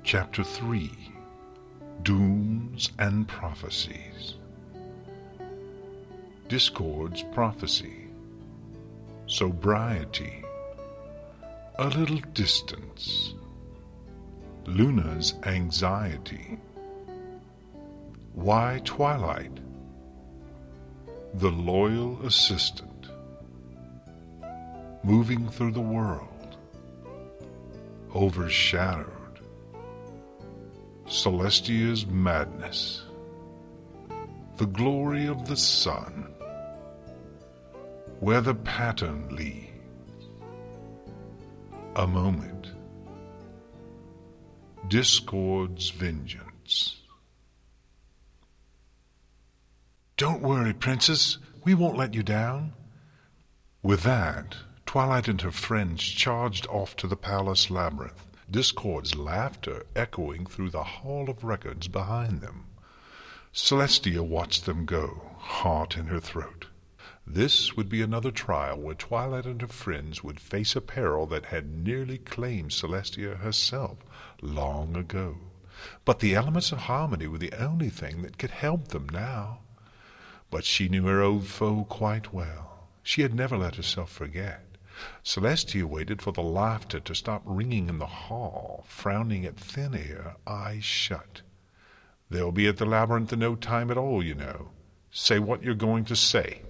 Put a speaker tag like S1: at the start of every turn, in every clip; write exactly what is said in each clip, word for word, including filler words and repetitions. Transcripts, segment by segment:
S1: Chapter three. Dooms and Prophecies. Discord's prophecy. Sobriety. A little distance. Luna's anxiety. Why Twilight? The loyal assistant. Moving through the world. Overshadowed. Celestia's madness. The glory of the sun. Where the pattern leads. A moment. Discord's vengeance. Don't worry, Princess. We won't let you down. With that, Twilight and her friends charged off to the palace labyrinth, Discord's laughter echoing through the Hall of Records behind them. Celestia watched them go, heart in her throat. This would be another trial where Twilight and her friends would face a peril that had nearly claimed Celestia herself long ago. But the elements of harmony were the only thing that could help them now. But she knew her old foe quite well. She had never let herself forget. Celestia waited for the laughter to stop ringing in the hall, frowning at thin air, eyes shut. They'll be at the labyrinth in no time at all, you know. Say what you're going to say.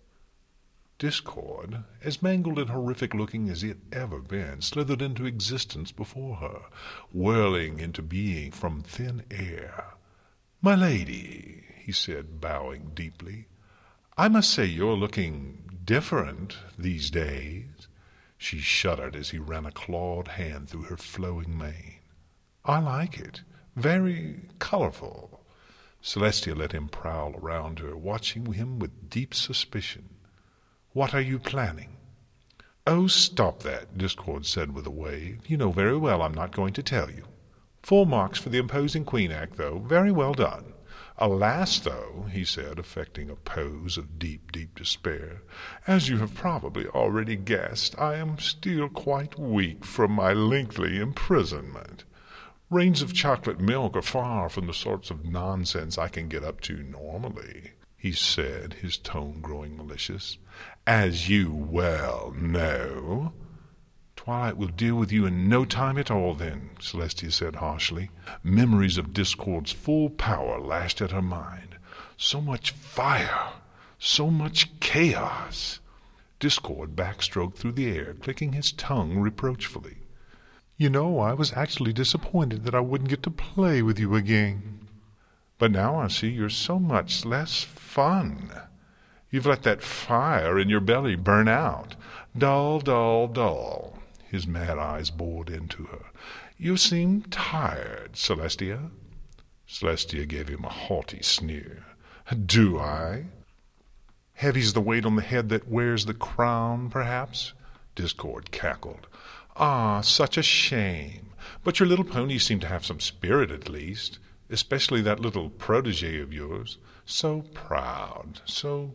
S1: Discord, as mangled and horrific-looking as it ever been, slithered into existence before her, whirling into being from thin air. "My lady," he said, bowing deeply, "I must say you're looking different these days." She shuddered as he ran a clawed hand through her flowing mane. "I like it. Very colorful." Celestia let him prowl around her, watching him with deep suspicion. "What are you planning?" "Oh, stop that," Discord said with a wave. "You know very well I'm not going to tell you. Full marks for the imposing Queen act, though. Very well done. Alas, though," he said, affecting a pose of deep, deep despair, "as you have probably already guessed, I am still quite weak from my lengthy imprisonment. Rains of chocolate milk are far from the sorts of nonsense I can get up to normally," he said, his tone growing malicious. "As you well know." "Twilight will deal with you in no time at all, then," Celestia said harshly. Memories of Discord's full power lashed at her mind. So much fire, so much chaos. Discord backstroked through the air, clicking his tongue reproachfully. "You know, I was actually disappointed that I wouldn't get to play with you again. But now I see you're so much less fun. You've let that fire in your belly burn out. Dull, dull, dull." His mad eyes bored into her. "You seem tired, Celestia." Celestia gave him a haughty sneer. "Do I? Heavy's the weight on the head that wears the crown, perhaps?" Discord cackled. "Ah, such a shame. But your little ponies seem to have some spirit at least, especially that little protege of yours. So proud, so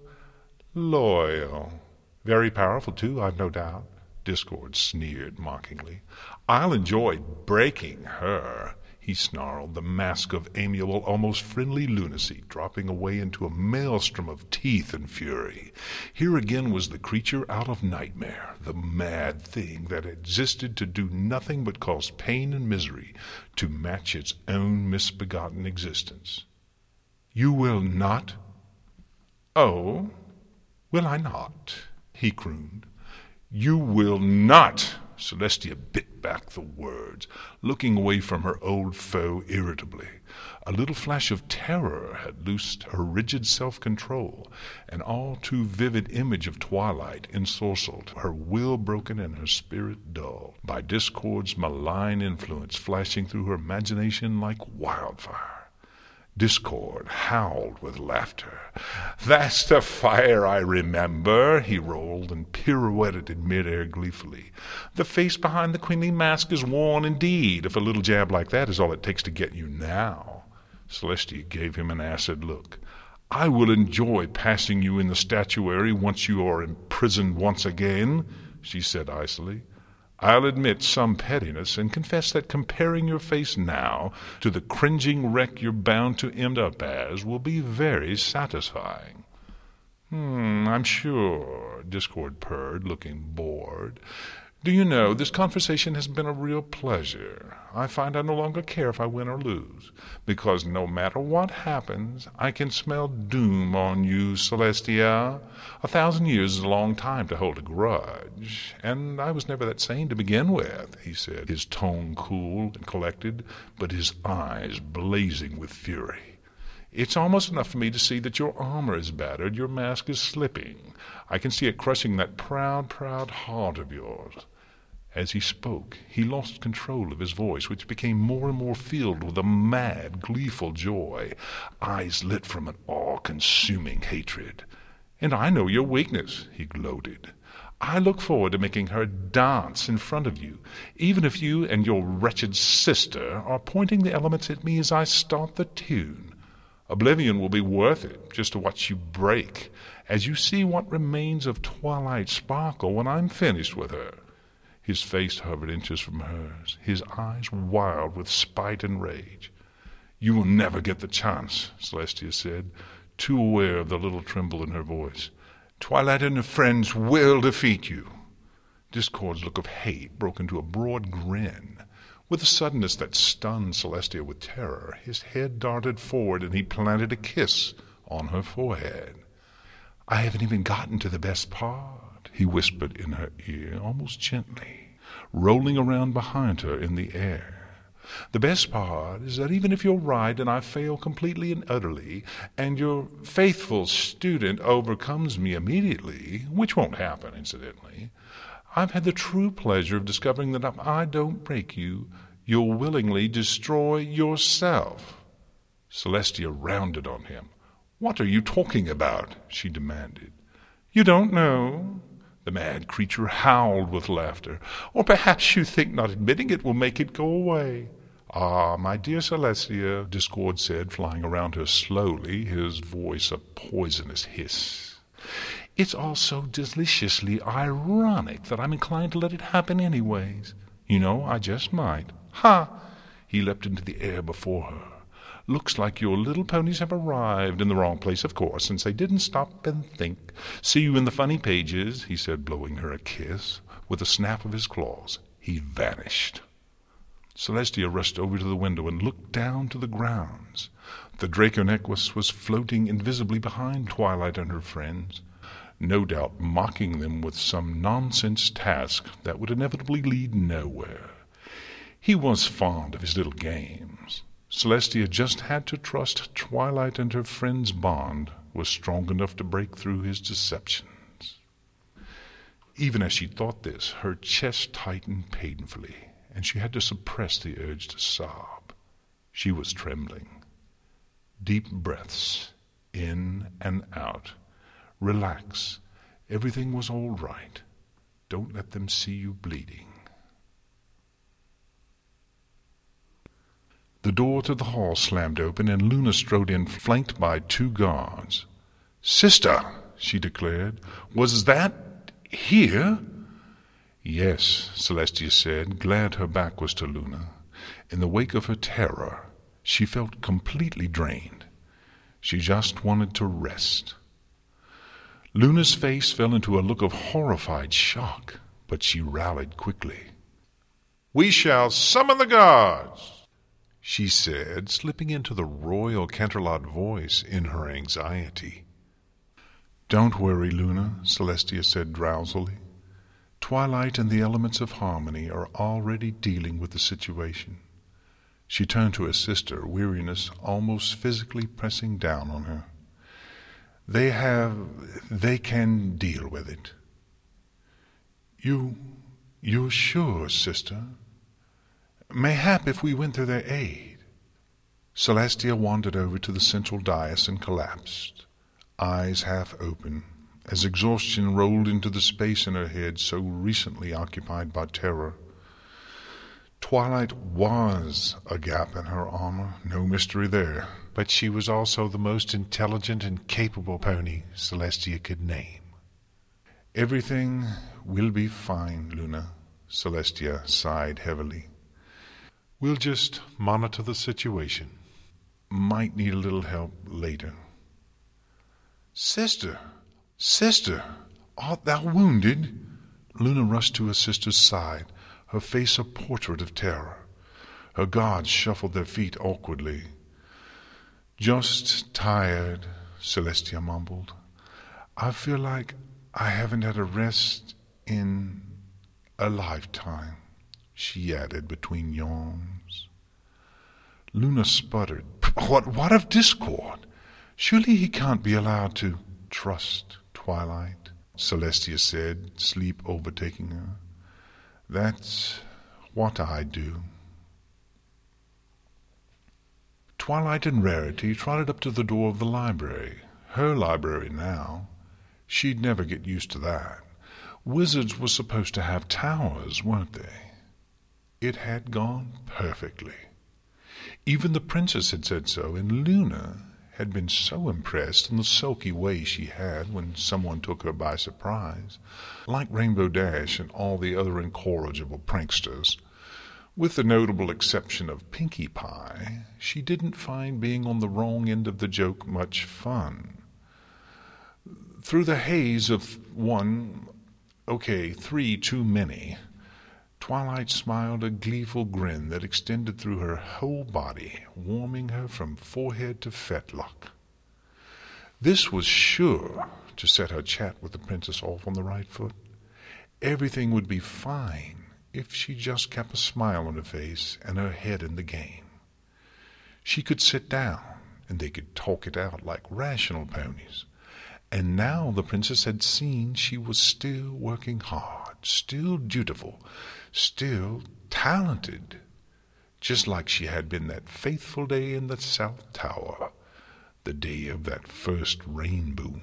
S1: loyal. Very powerful, too, I've no doubt." Discord sneered mockingly. "I'll enjoy breaking her," he snarled, the mask of amiable, almost friendly lunacy dropping away into a maelstrom of teeth and fury. Here again was the creature out of nightmare, the mad thing that existed to do nothing but cause pain and misery to match its own misbegotten existence. "You will not?" "Oh, will I not?" he crooned. "You will not!" Celestia bit back the words, looking away from her old foe irritably. A little flash of terror had loosed her rigid self-control. An all too vivid image of Twilight ensorcelled, her will broken and her spirit dulled, by Discord's malign influence flashing through her imagination like wildfire. Discord howled with laughter. "That's the fire I remember," he rolled and pirouetted in mid-air gleefully. "The face behind the queenly mask is worn indeed, if a little jab like that is all it takes to get you now." Celestia gave him an acid look. "I will enjoy passing you in the statuary once you are imprisoned once again," she said icily. I'll admit some pettiness and confess that comparing your face now to the cringing wreck you're bound to end up as will be very satisfying." "Hmm, I'm sure," Discord purred, looking bored. "Do you know, this conversation has been a real pleasure. I find I no longer care if I win or lose, because no matter what happens, I can smell doom on you, Celestia. A thousand years is a long time to hold a grudge, and I was never that sane to begin with," he said, his tone cool and collected, but his eyes blazing with fury. "It's almost enough for me to see that your armor is battered, your mask is slipping. I can see it crushing that proud, proud heart of yours." As he spoke, he lost control of his voice, which became more and more filled with a mad, gleeful joy, eyes lit from an awe-consuming hatred. "And I know your weakness," he gloated. "I look forward to making her dance in front of you, even if you and your wretched sister are pointing the elements at me as I start the tune. Oblivion will be worth it, just to watch you break, as you see what remains of Twilight Sparkle when I'm finished with her." His face hovered inches from hers, his eyes wild with spite and rage. "You will never get the chance," Celestia said, too aware of the little tremble in her voice. "Twilight and her friends will defeat you." Discord's look of hate broke into a broad grin. With a suddenness that stunned Celestia with terror, his head darted forward and he planted a kiss on her forehead. "I haven't even gotten to the best part," he whispered in her ear, almost gently, rolling around behind her in the air. "The best part is that even if you're right and I fail completely and utterly, and your faithful student overcomes me immediately, which won't happen, incidentally, I've had the true pleasure of discovering that if I don't break you, you'll willingly destroy yourself." Celestia rounded on him. "What are you talking about?" she demanded. "You don't know?" The mad creature howled with laughter. "Or perhaps you think not admitting it will make it go away." "Ah, my dear Celestia," Discord said, flying around her slowly, his voice a poisonous hiss. "It's all so deliciously ironic that I'm inclined to let it happen anyways. You know, I just might. Ha!" He leapt into the air before her. "Looks like your little ponies have arrived in the wrong place, of course, since they didn't stop and think. See you in the funny pages," he said, blowing her a kiss. With a snap of his claws, he vanished. Celestia rushed over to the window and looked down to the grounds. The Draconequus was floating invisibly behind Twilight and her friends, no doubt mocking them with some nonsense task that would inevitably lead nowhere. He was fond of his little games. Celestia just had to trust Twilight and her friend's bond was strong enough to break through his deceptions. Even as she thought this, her chest tightened painfully, and she had to suppress the urge to sob. She was trembling. Deep breaths, in and out. Relax. Everything was all right. Don't let them see you bleeding. The door to the hall slammed open, and Luna strode in, flanked by two guards. "Sister," she declared, "was that here?" "Yes," Celestia said, glad her back was to Luna. In the wake of her terror, she felt completely drained. She just wanted to rest. Luna's face fell into a look of horrified shock, but she rallied quickly. "We shall summon the guards," she said, slipping into the royal Canterlot voice in her anxiety. "Don't worry, Luna," Celestia said drowsily. "Twilight and the elements of harmony are already dealing with the situation." She turned to her sister, weariness almost physically pressing down on her. "They have... they can deal with it." You... you're sure, sister? Mayhap if we went to their aid." Celestia wandered over to the central dais and collapsed, eyes half open, as exhaustion rolled into the space in her head so recently occupied by terror. Twilight was a gap in her armor, no mystery there, but she was also the most intelligent and capable pony Celestia could name. "Everything will be fine, Luna," Celestia sighed heavily. We'll just monitor the situation. Might need a little help later. Sister! Sister! Art thou wounded? Luna rushed to her sister's side, her face a portrait of terror. Her guards shuffled their feet awkwardly. Just tired, Celestia mumbled. I feel like I haven't had a rest in a lifetime, she added between yawns. Luna sputtered. What, what of Discord? Surely he can't be allowed to trust Twilight, Celestia said, sleep overtaking her. That's what I do. Twilight and Rarity trotted up to the door of the library. Her library now. She'd never get used to that. Wizards were supposed to have towers, weren't they? It had gone perfectly. Even the princess had said so, and Luna had been so impressed in the sulky way she had when someone took her by surprise, like Rainbow Dash and all the other incorrigible pranksters. With the notable exception of Pinkie Pie, she didn't find being on the wrong end of the joke much fun. Through the haze of one, okay, three too many, Twilight smiled a gleeful grin that extended through her whole body, warming her from forehead to fetlock. This was sure to set her chat with the princess off on the right foot. Everything would be fine if she just kept a smile on her face and her head in the game. She could sit down, and they could talk it out like rational ponies. And now the princess had seen she was still working hard, still dutiful, still talented, just like she had been that faithful day in the South Tower, the day of that first rainbow.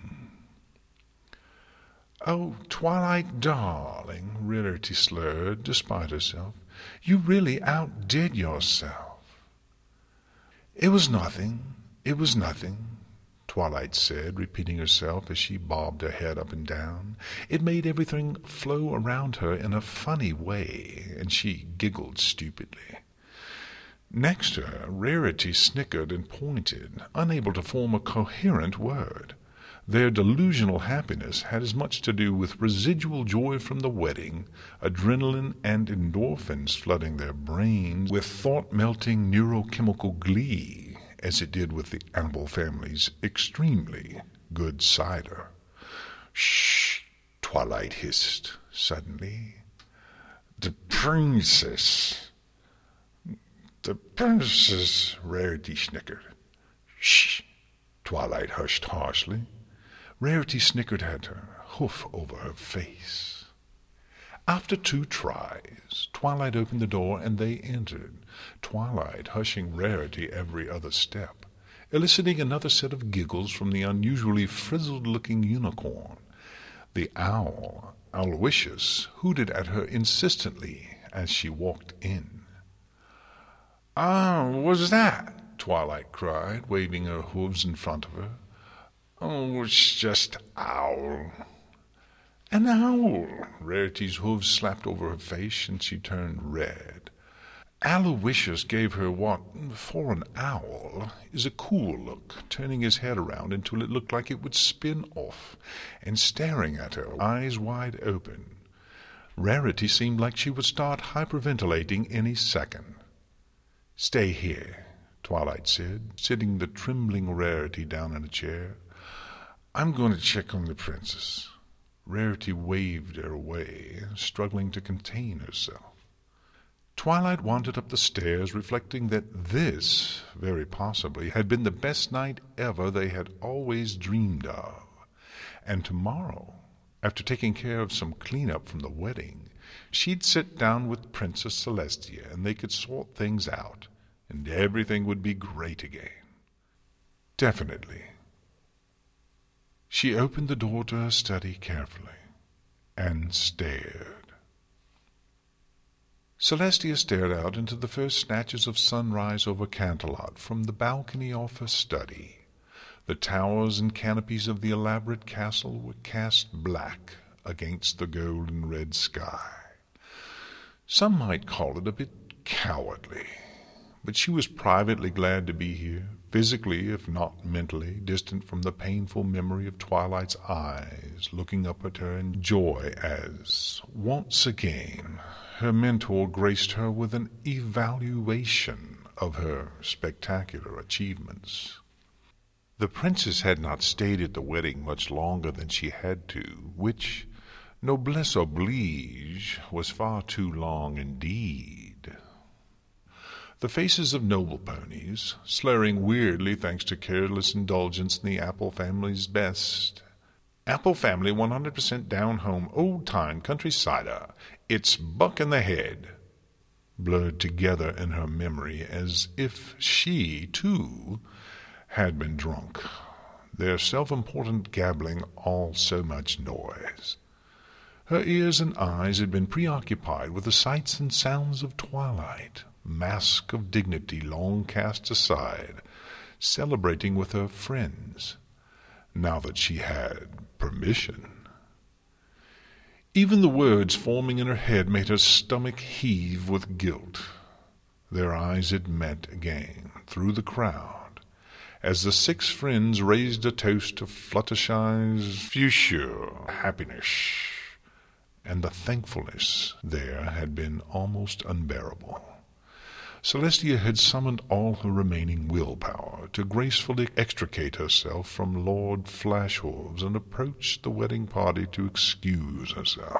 S1: "Oh, Twilight, darling," Rarity slurred, despite herself, "you really outdid yourself." "It was nothing, it was nothing," Twilight said, repeating herself as she bobbed her head up and down. It made everything flow around her in a funny way, and she giggled stupidly. Next to her, Rarity snickered and pointed, unable to form a coherent word. Their delusional happiness had as much to do with residual joy from the wedding, adrenaline and endorphins flooding their brains with thought-melting neurochemical glee, as it did with the Amble family's extremely good cider. "Shh!" Twilight hissed suddenly. "The princess!" "The princess!" Rarity snickered. "Shh!" Twilight hushed harshly. Rarity snickered at her, hoof over her face. After two tries, Twilight opened the door and they entered, Twilight hushing Rarity every other step, eliciting another set of giggles from the unusually frizzled-looking unicorn. The owl, Aloysius, hooted at her insistently as she walked in. "Ah, what's that?" Twilight cried, waving her hooves in front of her. "Oh, it's just owl." "An owl!" Rarity's hooves slapped over her face and she turned red. Aloysius gave her what, for an owl, is a cool look, turning his head around until it looked like it would spin off, and staring at her, eyes wide open. Rarity seemed like she would start hyperventilating any second. "Stay here," Twilight said, sitting the trembling Rarity down in a chair. "I'm going to check on the princess." Rarity waved her away, struggling to contain herself. Twilight wandered up the stairs, reflecting that this, very possibly, had been the best night ever they had always dreamed of. And tomorrow, after taking care of some clean-up from the wedding, she'd sit down with Princess Celestia and they could sort things out, and everything would be great again. Definitely. She opened the door to her study carefully and stared. Celestia stared out into the first snatches of sunrise over Canterlot from the balcony of her study. The towers and canopies of the elaborate castle were cast black against the golden red sky. Some might call it a bit cowardly, but she was privately glad to be here, physically, if not mentally, distant from the painful memory of Twilight's eyes looking up at her in joy as, once again, her mentor graced her with an evaluation of her spectacular achievements. The princess had not stayed at the wedding much longer than she had to, which, noblesse oblige, was far too long indeed. The faces of noble ponies, slurring weirdly thanks to careless indulgence in the Apple family's best. Apple family one hundred percent down-home, old-time country cider. It's Buck in the Head. Blurred together in her memory as if she, too, had been drunk, their self-important gabbling all so much noise. Her ears and eyes had been preoccupied with the sights and sounds of twilight, mask of dignity long cast aside, celebrating with her friends, now that she had permission. Even the words forming in her head made her stomach heave with guilt. Their eyes had met again through the crowd, as the six friends raised a toast to Fluttershy's future happiness, and the thankfulness there had been almost unbearable. Celestia had summoned all her remaining willpower to gracefully extricate herself from Lord Flashhooves and approach the wedding party to excuse herself.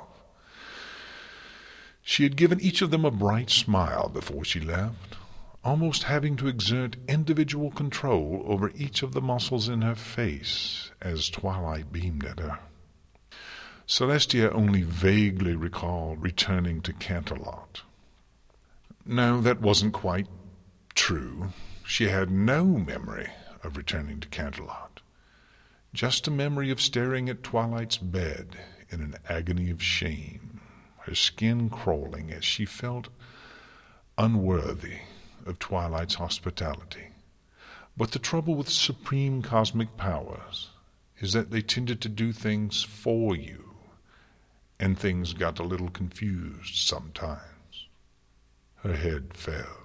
S1: She had given each of them a bright smile before she left, almost having to exert individual control over each of the muscles in her face as Twilight beamed at her. Celestia only vaguely recalled returning to Canterlot. No, that wasn't quite true. She had no memory of returning to Canterlot, just a memory of staring at Twilight's bed in an agony of shame, her skin crawling as she felt unworthy of Twilight's hospitality. But the trouble with supreme cosmic powers is that they tended to do things for you, and things got a little confused sometimes. Her head fell.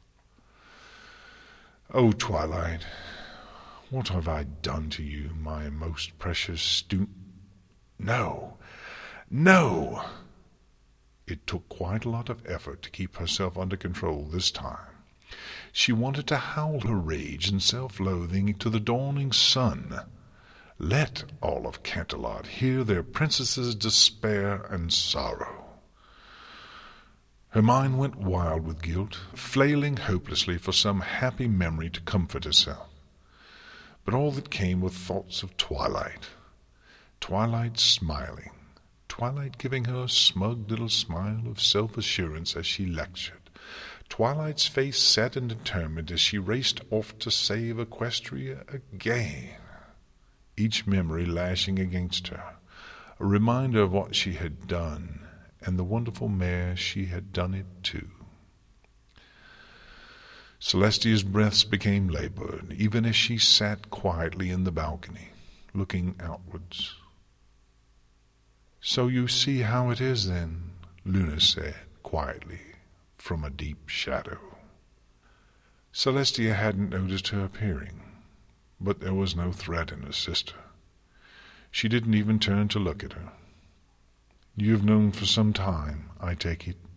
S1: "Oh, Twilight, what have I done to you, my most precious stu—" No! No! It took quite a lot of effort to keep herself under control this time. She wanted to howl her rage and self-loathing to the dawning sun. Let all of Canterlot hear their princess's despair and sorrow. Her mind went wild with guilt, flailing hopelessly for some happy memory to comfort herself. But all that came were thoughts of Twilight. Twilight smiling. Twilight giving her a smug little smile of self-assurance as she lectured. Twilight's face set and determined as she raced off to save Equestria again. Each memory lashing against her, a reminder of what she had done, and the wonderful mare she had done it to. Celestia's breaths became labored, even as she sat quietly in the balcony, looking outwards. "So you see how it is, then," Luna said, quietly, from a deep shadow. Celestia hadn't noticed her appearing, but there was no threat in her sister. She didn't even turn to look at her. "You have known for some time, I take it?"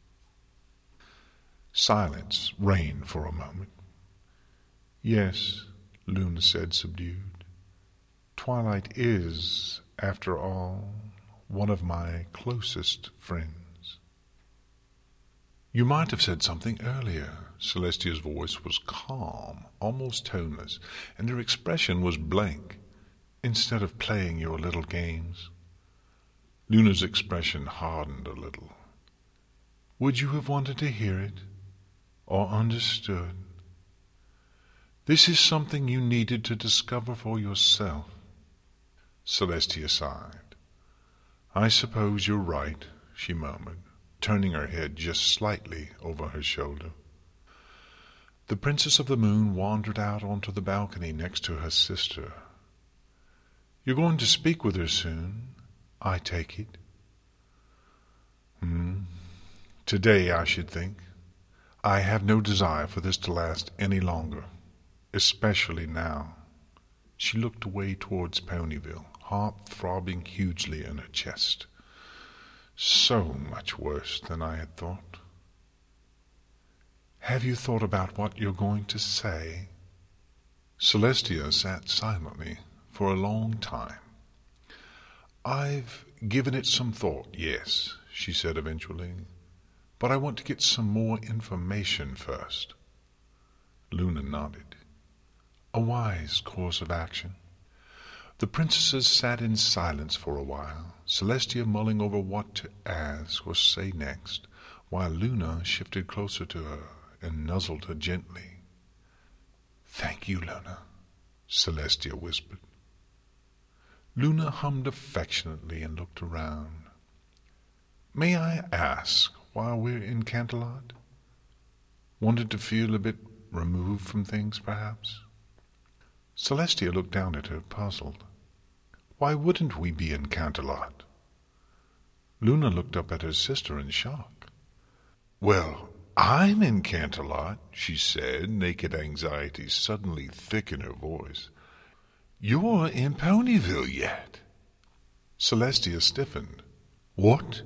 S1: Silence reigned for a moment. "Yes," Luna said, subdued. "Twilight is, after all, one of my closest friends." "You might have said something earlier." Celestia's voice was calm, almost toneless, and her expression was blank, "instead of playing your little games." Luna's expression hardened a little. "Would you have wanted to hear it, or understood? This is something you needed to discover for yourself." Celestia sighed. "I suppose you're right," she murmured, turning her head just slightly over her shoulder. The Princess of the Moon wandered out onto the balcony next to her sister. "You're going to speak with her soon, I take it?" Hmm. Today, I should think. I have no desire for this to last any longer, especially now. She looked away towards Ponyville, heart throbbing hugely in her chest. So much worse than I had thought. Have you thought about what you're going to say? Celestia sat silently for a long time. I've given it some thought, yes, she said eventually, but I want to get some more information first. Luna nodded. A wise course of action. The princesses sat in silence for a while, Celestia mulling over what to ask or say next, while Luna shifted closer to her and nuzzled her gently. Thank you, Luna, Celestia whispered. Luna hummed affectionately and looked around. May I ask why we're in Canterlot? Wanted to feel a bit removed from things, perhaps? Celestia looked down at her, puzzled. Why wouldn't we be in Canterlot? Luna looked up at her sister in shock. Well, I'm in Canterlot, she said, naked anxiety suddenly thick in her voice. You're in Ponyville yet. Celestia stiffened. What?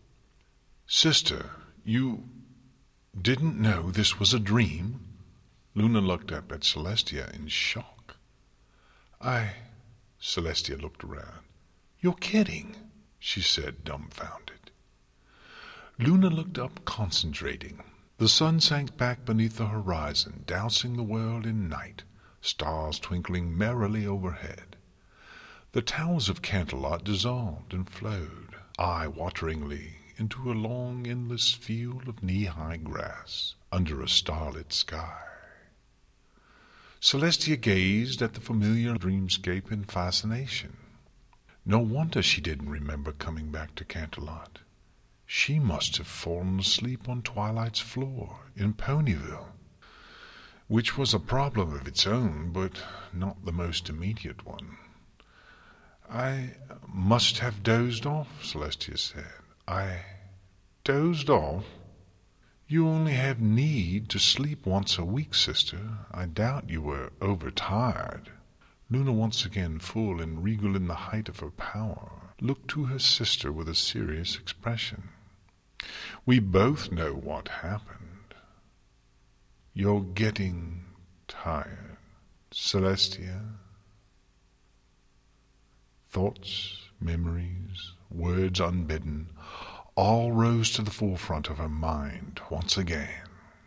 S1: Sister, you didn't know this was a dream? Luna looked up at Celestia in shock. I... Celestia looked around. You're kidding, she said, dumbfounded. Luna looked up, concentrating. The sun sank back beneath the horizon, dousing the world in night, stars twinkling merrily overhead. The towers of Canterlot dissolved and flowed, eye-wateringly, into a long, endless field of knee-high grass, under a starlit sky. Celestia gazed at the familiar dreamscape in fascination. No wonder she didn't remember coming back to Canterlot. She must have fallen asleep on Twilight's floor in Ponyville, which was a problem of its own, but not the most immediate one. I must have dozed off, Celestia said. I dozed off? You only have need to sleep once a week, sister. I doubt you were overtired. Luna, once again full and regal in the height of her power, looked to her sister with a serious expression. We both know what happened. You're getting tired, Celestia. Thoughts, memories, words unbidden, all rose to the forefront of her mind once again.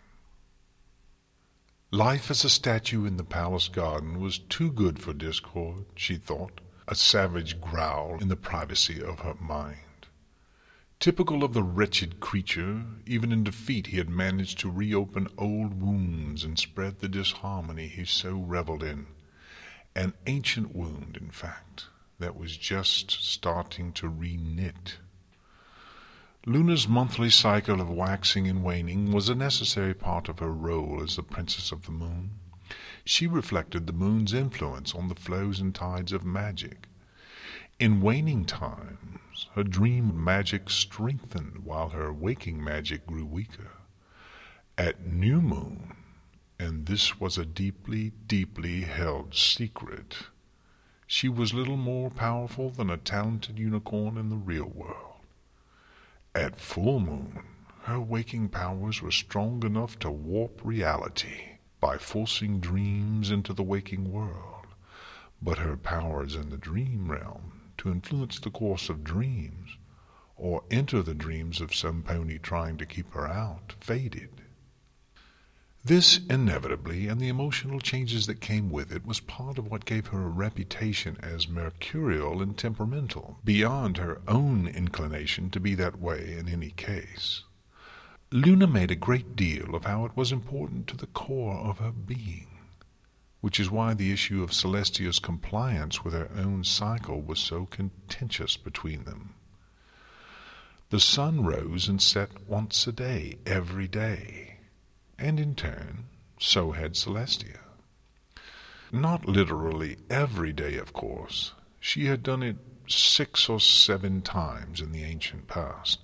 S1: Life as a statue in the palace garden was too good for discord, she thought, a savage growl in the privacy of her mind. Typical of the wretched creature, even in defeat he had managed to reopen old wounds and spread the disharmony he so reveled in. An ancient wound, in fact, that was just starting to re-knit. Luna's monthly cycle of waxing and waning was a necessary part of her role as the Princess of the Moon. She reflected the moon's influence on the flows and tides of magic. In waning times, her dream magic strengthened while her waking magic grew weaker. At new moon, and this was a deeply, deeply held secret, she was little more powerful than a talented unicorn in the real world. At full moon, her waking powers were strong enough to warp reality by forcing dreams into the waking world, but her powers in the dream realm to influence the course of dreams, or enter the dreams of some pony trying to keep her out, faded. This inevitably, and the emotional changes that came with it, was part of what gave her a reputation as mercurial and temperamental, beyond her own inclination to be that way in any case. Luna made a great deal of how it was important to the core of her being, which is why the issue of Celestia's compliance with her own cycle was so contentious between them. The sun rose and set once a day, every day. And in turn, so had Celestia. Not literally every day, of course. She had done it six or seven times in the ancient past,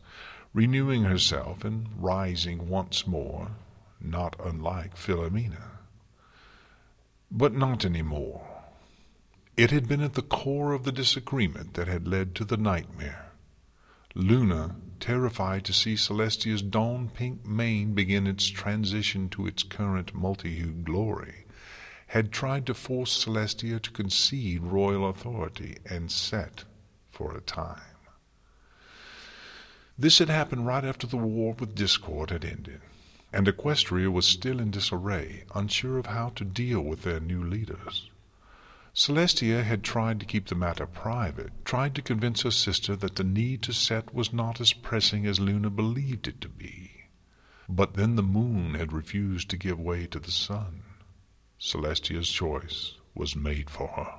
S1: renewing herself and rising once more, not unlike Philomena. But not any more. It had been at the core of the disagreement that had led to the nightmare. Luna, terrified to see Celestia's dawn-pink mane begin its transition to its current multi-hued glory, had tried to force Celestia to concede royal authority and set for a time. This had happened right after the war with Discord had ended, and Equestria was still in disarray, unsure of how to deal with their new leaders. Celestia had tried to keep the matter private, tried to convince her sister that the need to set was not as pressing as Luna believed it to be. But then the moon had refused to give way to the sun. Celestia's choice was made for her.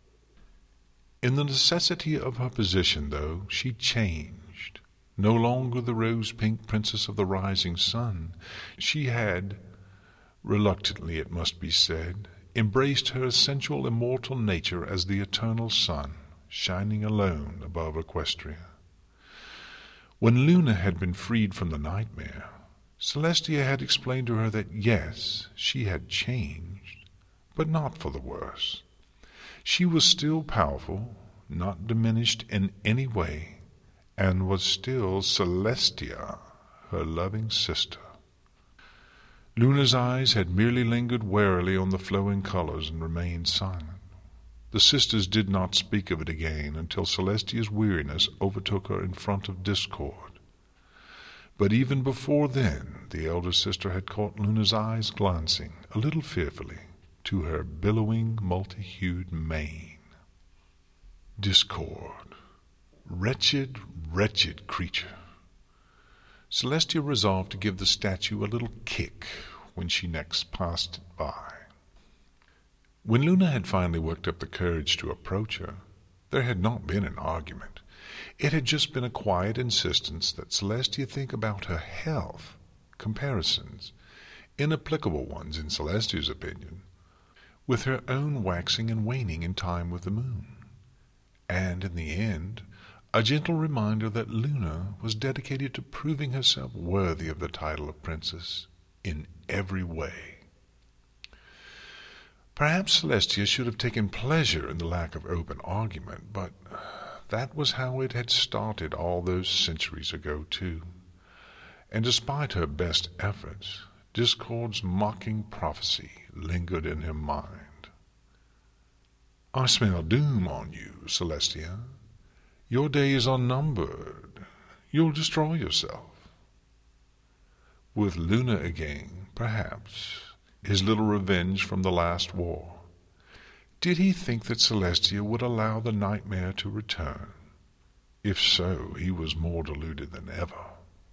S1: In the necessity of her position, though, she changed. No longer the rose-pink princess of the rising sun, she had, reluctantly it must be said, embraced her essential immortal nature as the eternal sun, shining alone above Equestria. When Luna had been freed from the nightmare, Celestia had explained to her that yes, she had changed, but not for the worse. She was still powerful, not diminished in any way, and was still Celestia, her loving sister. Luna's eyes had merely lingered warily on the flowing colors and remained silent. The sisters did not speak of it again until Celestia's weariness overtook her in front of Discord. But even before then, the elder sister had caught Luna's eyes glancing, a little fearfully, to her billowing, multi-hued mane. Discord. Wretched, wretched creature. Celestia resolved to give the statue a little kick when she next passed it by. When Luna had finally worked up the courage to approach her, there had not been an argument. It had just been a quiet insistence that Celestia think about her health, comparisons, inapplicable ones in Celestia's opinion, with her own waxing and waning in time with the moon, and in the end, a gentle reminder that Luna was dedicated to proving herself worthy of the title of princess in every way. Perhaps Celestia should have taken pleasure in the lack of open argument, but that was how it had started all those centuries ago, too. And despite her best efforts, Discord's mocking prophecy lingered in her mind. "I smell doom on you, Celestia. Your days are numbered. You'll destroy yourself." With Luna again, perhaps, his little revenge from the last war. Did he think that Celestia would allow the nightmare to return? If so, he was more deluded than ever.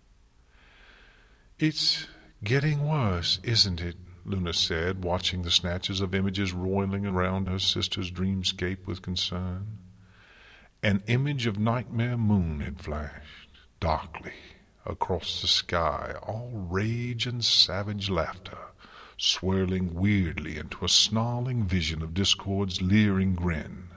S1: "It's getting worse, isn't it?" Luna said, watching the snatches of images roiling around her sister's dreamscape with concern. An image of Nightmare Moon had flashed, darkly, across the sky, all rage and savage laughter, swirling weirdly into a snarling vision of Discord's leering grin.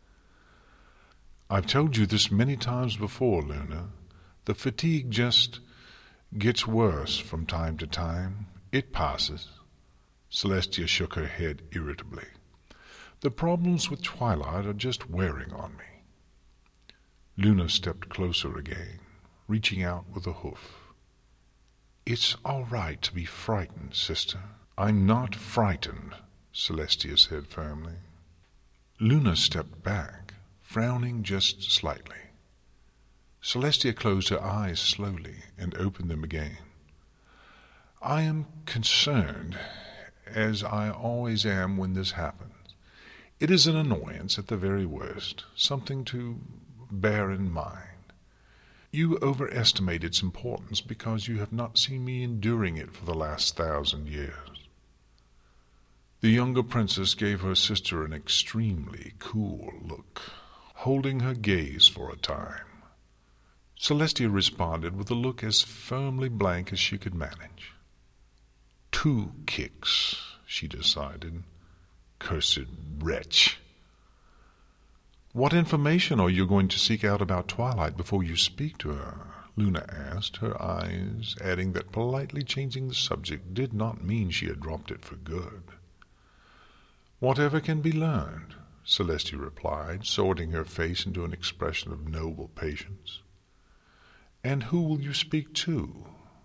S1: "I've told you this many times before, Luna. The fatigue just gets worse from time to time. It passes." Celestia shook her head irritably. "The problems with Twilight are just wearing on me." Luna stepped closer again, reaching out with a hoof. "It's all right to be frightened, sister." "I'm not frightened," Celestia said firmly. Luna stepped back, frowning just slightly. Celestia closed her eyes slowly and opened them again. "I am concerned, as I always am when this happens. It is an annoyance at the very worst, something to bear in mind. You overestimate its importance because you have not seen me enduring it for the last thousand years." The younger princess gave her sister an extremely cool look, holding her gaze for a time. Celestia responded with a look as firmly blank as she could manage. "Two kicks," she decided. "Cursed wretch." "What information are you going to seek out about Twilight before you speak to her?" Luna asked, her eyes adding that politely changing the subject did not mean she had dropped it for good. "Whatever can be learned," Celestia replied, sorting her face into an expression of noble patience. "And who will you speak to?"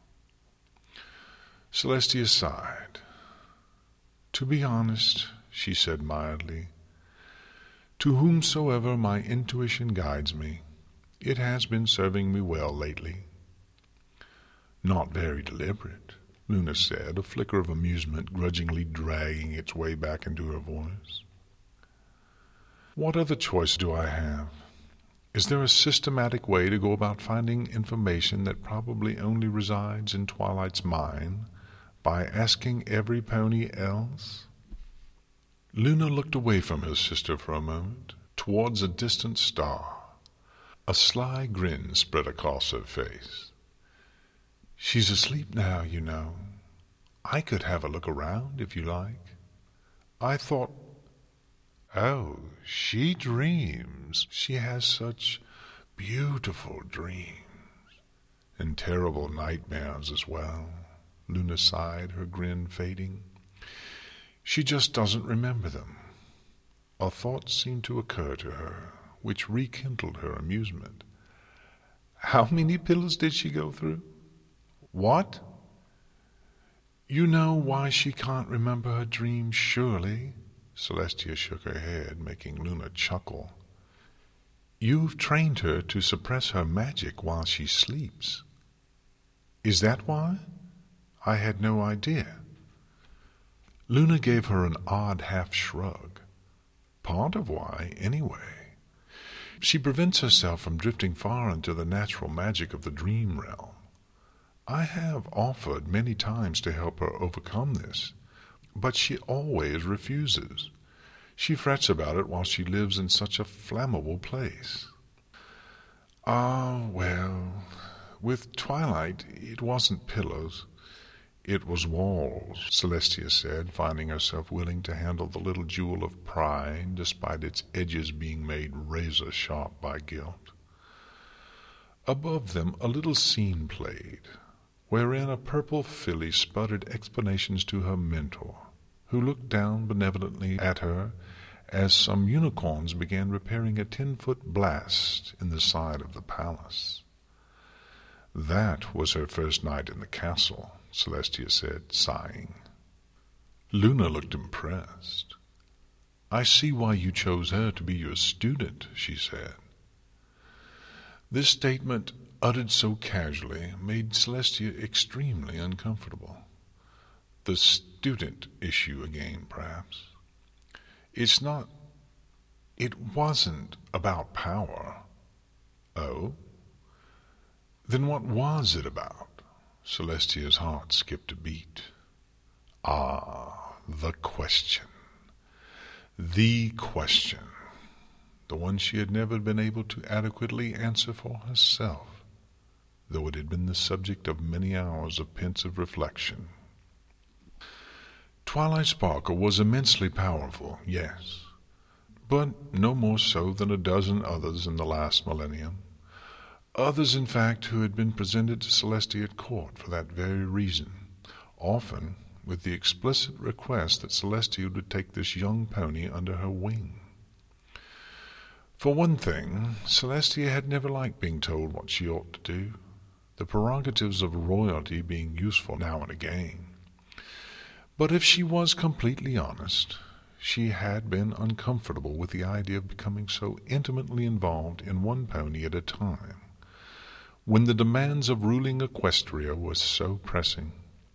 S1: Celestia sighed. "To be honest," she said mildly, "to whomsoever my intuition guides me, it has been serving me well lately." "Not very deliberate," Luna said, a flicker of amusement grudgingly dragging its way back into her voice. "What other choice do I have? Is there a systematic way to go about finding information that probably only resides in Twilight's mind by asking every pony else?" Luna looked away from her sister for a moment, towards a distant star. A sly grin spread across her face. "She's asleep now, you know. I could have a look around, if you like. I thought—" "Oh, she dreams. She has such beautiful dreams. And terrible nightmares as well," Luna sighed, her grin fading. "She just doesn't remember them." A thought seemed to occur to her, which rekindled her amusement. "How many pills did she go through?" "What?" "You know why she can't remember her dreams, surely?" Celestia shook her head, making Luna chuckle. "You've trained her to suppress her magic while she sleeps." "Is that why? I had no idea." Luna gave her an odd half-shrug. "Part of why, anyway. She prevents herself from drifting far into the natural magic of the dream realm. I have offered many times to help her overcome this, but she always refuses. She frets about it while she lives in such a flammable place." "Ah, well, with Twilight it wasn't pillows. It was walls," Celestia said, finding herself willing to handle the little jewel of pride, despite its edges being made razor-sharp by guilt. Above them a little scene played, wherein a purple filly sputtered explanations to her mentor, who looked down benevolently at her as some unicorns began repairing a ten-foot blast in the side of the palace. "That was her first night in the castle," Celestia said, sighing. Luna looked impressed. "I see why you chose her to be your student," she said. This statement, uttered so casually, made Celestia extremely uncomfortable. The student issue again, perhaps. "It's not... it wasn't about power." "Oh? Then what was it about?" Celestia's heart skipped a beat. Ah, the question. The question. The one she had never been able to adequately answer for herself, though it had been the subject of many hours of pensive reflection. Twilight Sparkle was immensely powerful, yes, but no more so than a dozen others in the last millennium. Others, in fact, who had been presented to Celestia at court for that very reason, often with the explicit request that Celestia would take this young pony under her wing. For one thing, Celestia had never liked being told what she ought to do, the prerogatives of royalty being useful now and again. But if she was completely honest, she had been uncomfortable with the idea of becoming so intimately involved in one pony at a time, when the demands of ruling Equestria were so pressing.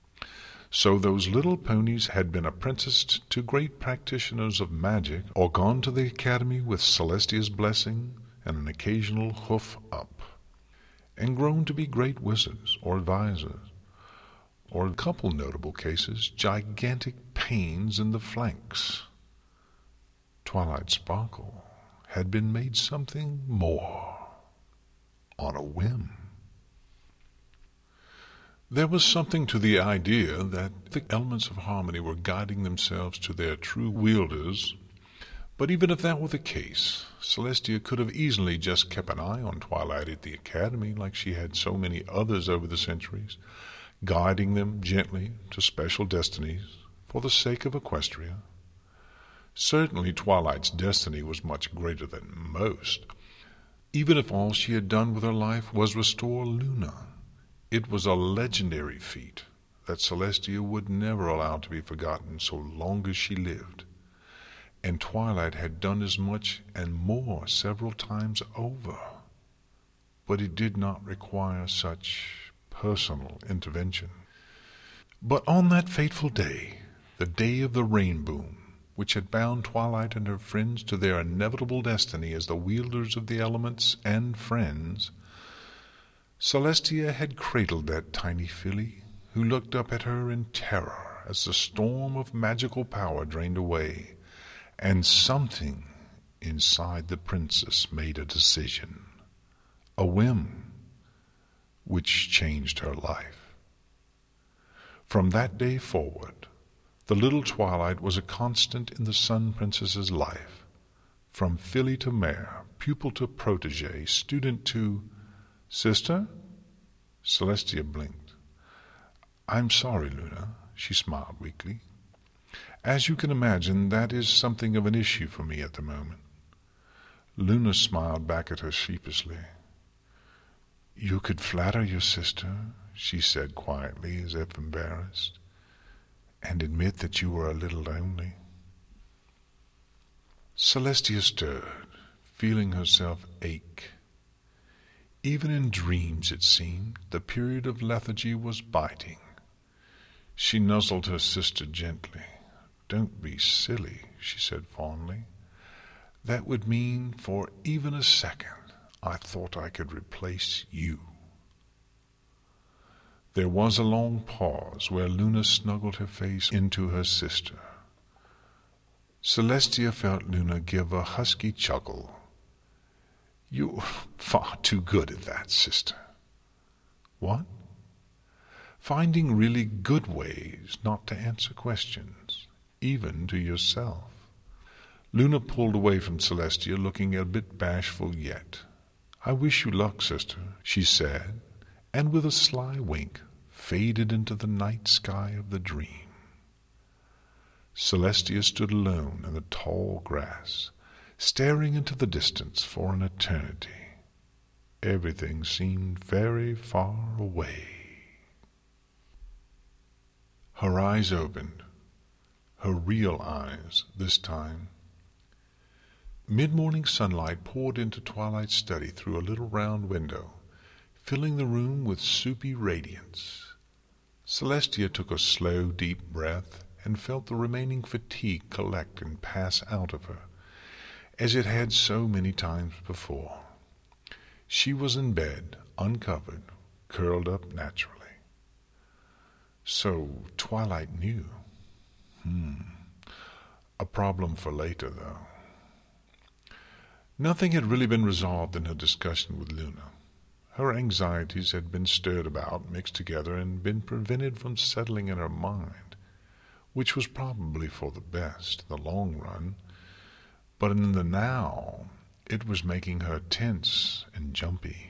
S1: So those little ponies had been apprenticed to great practitioners of magic, or gone to the academy with Celestia's blessing and an occasional hoof up, and grown to be great wizards or advisors, or in a couple notable cases, gigantic pains in the flanks. Twilight Sparkle had been made something more, on a whim. There was something to the idea that the elements of harmony were guiding themselves to their true wielders But even if that were the case, Celestia could have easily just kept an eye on Twilight at the academy like she had so many others over the centuries, guiding them gently to special destinies for the sake of Equestria. Certainly Twilight's destiny was much greater than most. Even if all she had done with her life was restore Luna, it was a legendary feat that Celestia would never allow to be forgotten so long as she lived. And Twilight had done as much and more several times over. But it did not require such personal intervention. But on that fateful day, the day of the rainboom, which had bound Twilight and her friends to their inevitable destiny as the wielders of the elements and friends, Celestia had cradled that tiny filly, who looked up at her in terror as the storm of magical power drained away, and something inside the princess made a decision, a whim, which changed her life. From that day forward, the little Twilight was a constant in the Sun Princess's life. From filly to mare, pupil to protege, student to... Sister? Celestia blinked. I'm sorry, Luna, she smiled weakly. As you can imagine, that is something of an issue for me at the moment. Luna smiled back at her sheepishly. You could flatter your sister, she said quietly, as if embarrassed, and admit that you were a little lonely. Celestia stirred, feeling herself ache. Even in dreams, it seemed, the period of lethargy was biting. She nuzzled her sister gently. Don't be silly, she said fondly. That would mean, for even a second, I thought I could replace you. There was a long pause where Luna snuggled her face into her sister. Celestia felt Luna give a husky chuckle. You're far too good at that, sister. What? Finding really good ways not to answer questions, even to yourself. Luna pulled away from Celestia, looking a bit bashful yet. I wish you luck, sister, she said, and with a sly wink faded into the night sky of the dream. Celestia stood alone in the tall grass, staring into the distance for an eternity. Everything seemed very far away. Her eyes opened, her real eyes this time. Mid-morning sunlight poured into Twilight's study through a little round window, filling the room with soupy radiance. Celestia took a slow, deep breath and felt the remaining fatigue collect and pass out of her, as it had so many times before. She was in bed, uncovered, curled up naturally. So Twilight knew. Hmm. A problem for later, though. Nothing had really been resolved in her discussion with Luna. Her anxieties had been stirred about, mixed together, and been prevented from settling in her mind, which was probably for the best in the long run, but in the now it was making her tense and jumpy.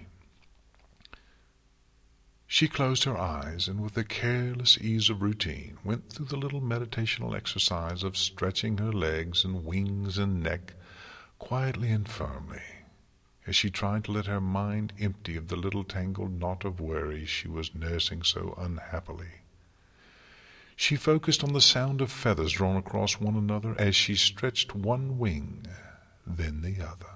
S1: She closed her eyes and with the careless ease of routine went through the little meditational exercise of stretching her legs and wings and neck quietly and firmly, as she tried to let her mind empty of the little tangled knot of worries she was nursing so unhappily. She focused on the sound of feathers drawn across one another as she stretched one wing, then the other.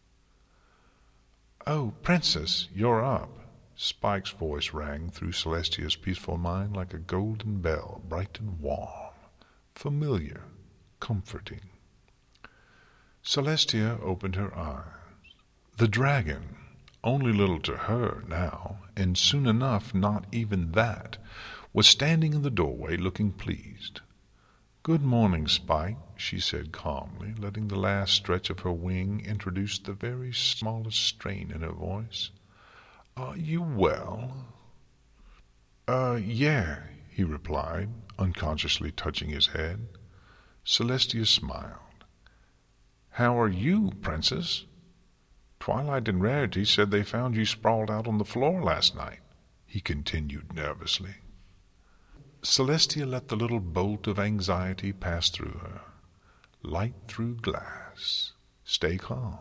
S1: "Oh, Princess, you're up!" Spike's voice rang through Celestia's peaceful mind like a golden bell, bright and warm, familiar, comforting. Celestia opened her eyes. The dragon, only little to her now, and soon enough not even that, was standing in the doorway looking pleased. "Good morning, Spike," she said calmly, letting the last stretch of her wing introduce the very smallest strain in her voice. "Are you well?" Uh, yeah, he replied, unconsciously touching his head. Celestia smiled. "How are you, Princess? Twilight and Rarity said they found you sprawled out on the floor last night," he continued nervously. Celestia let the little bolt of anxiety pass through her. Light through glass. Stay calm.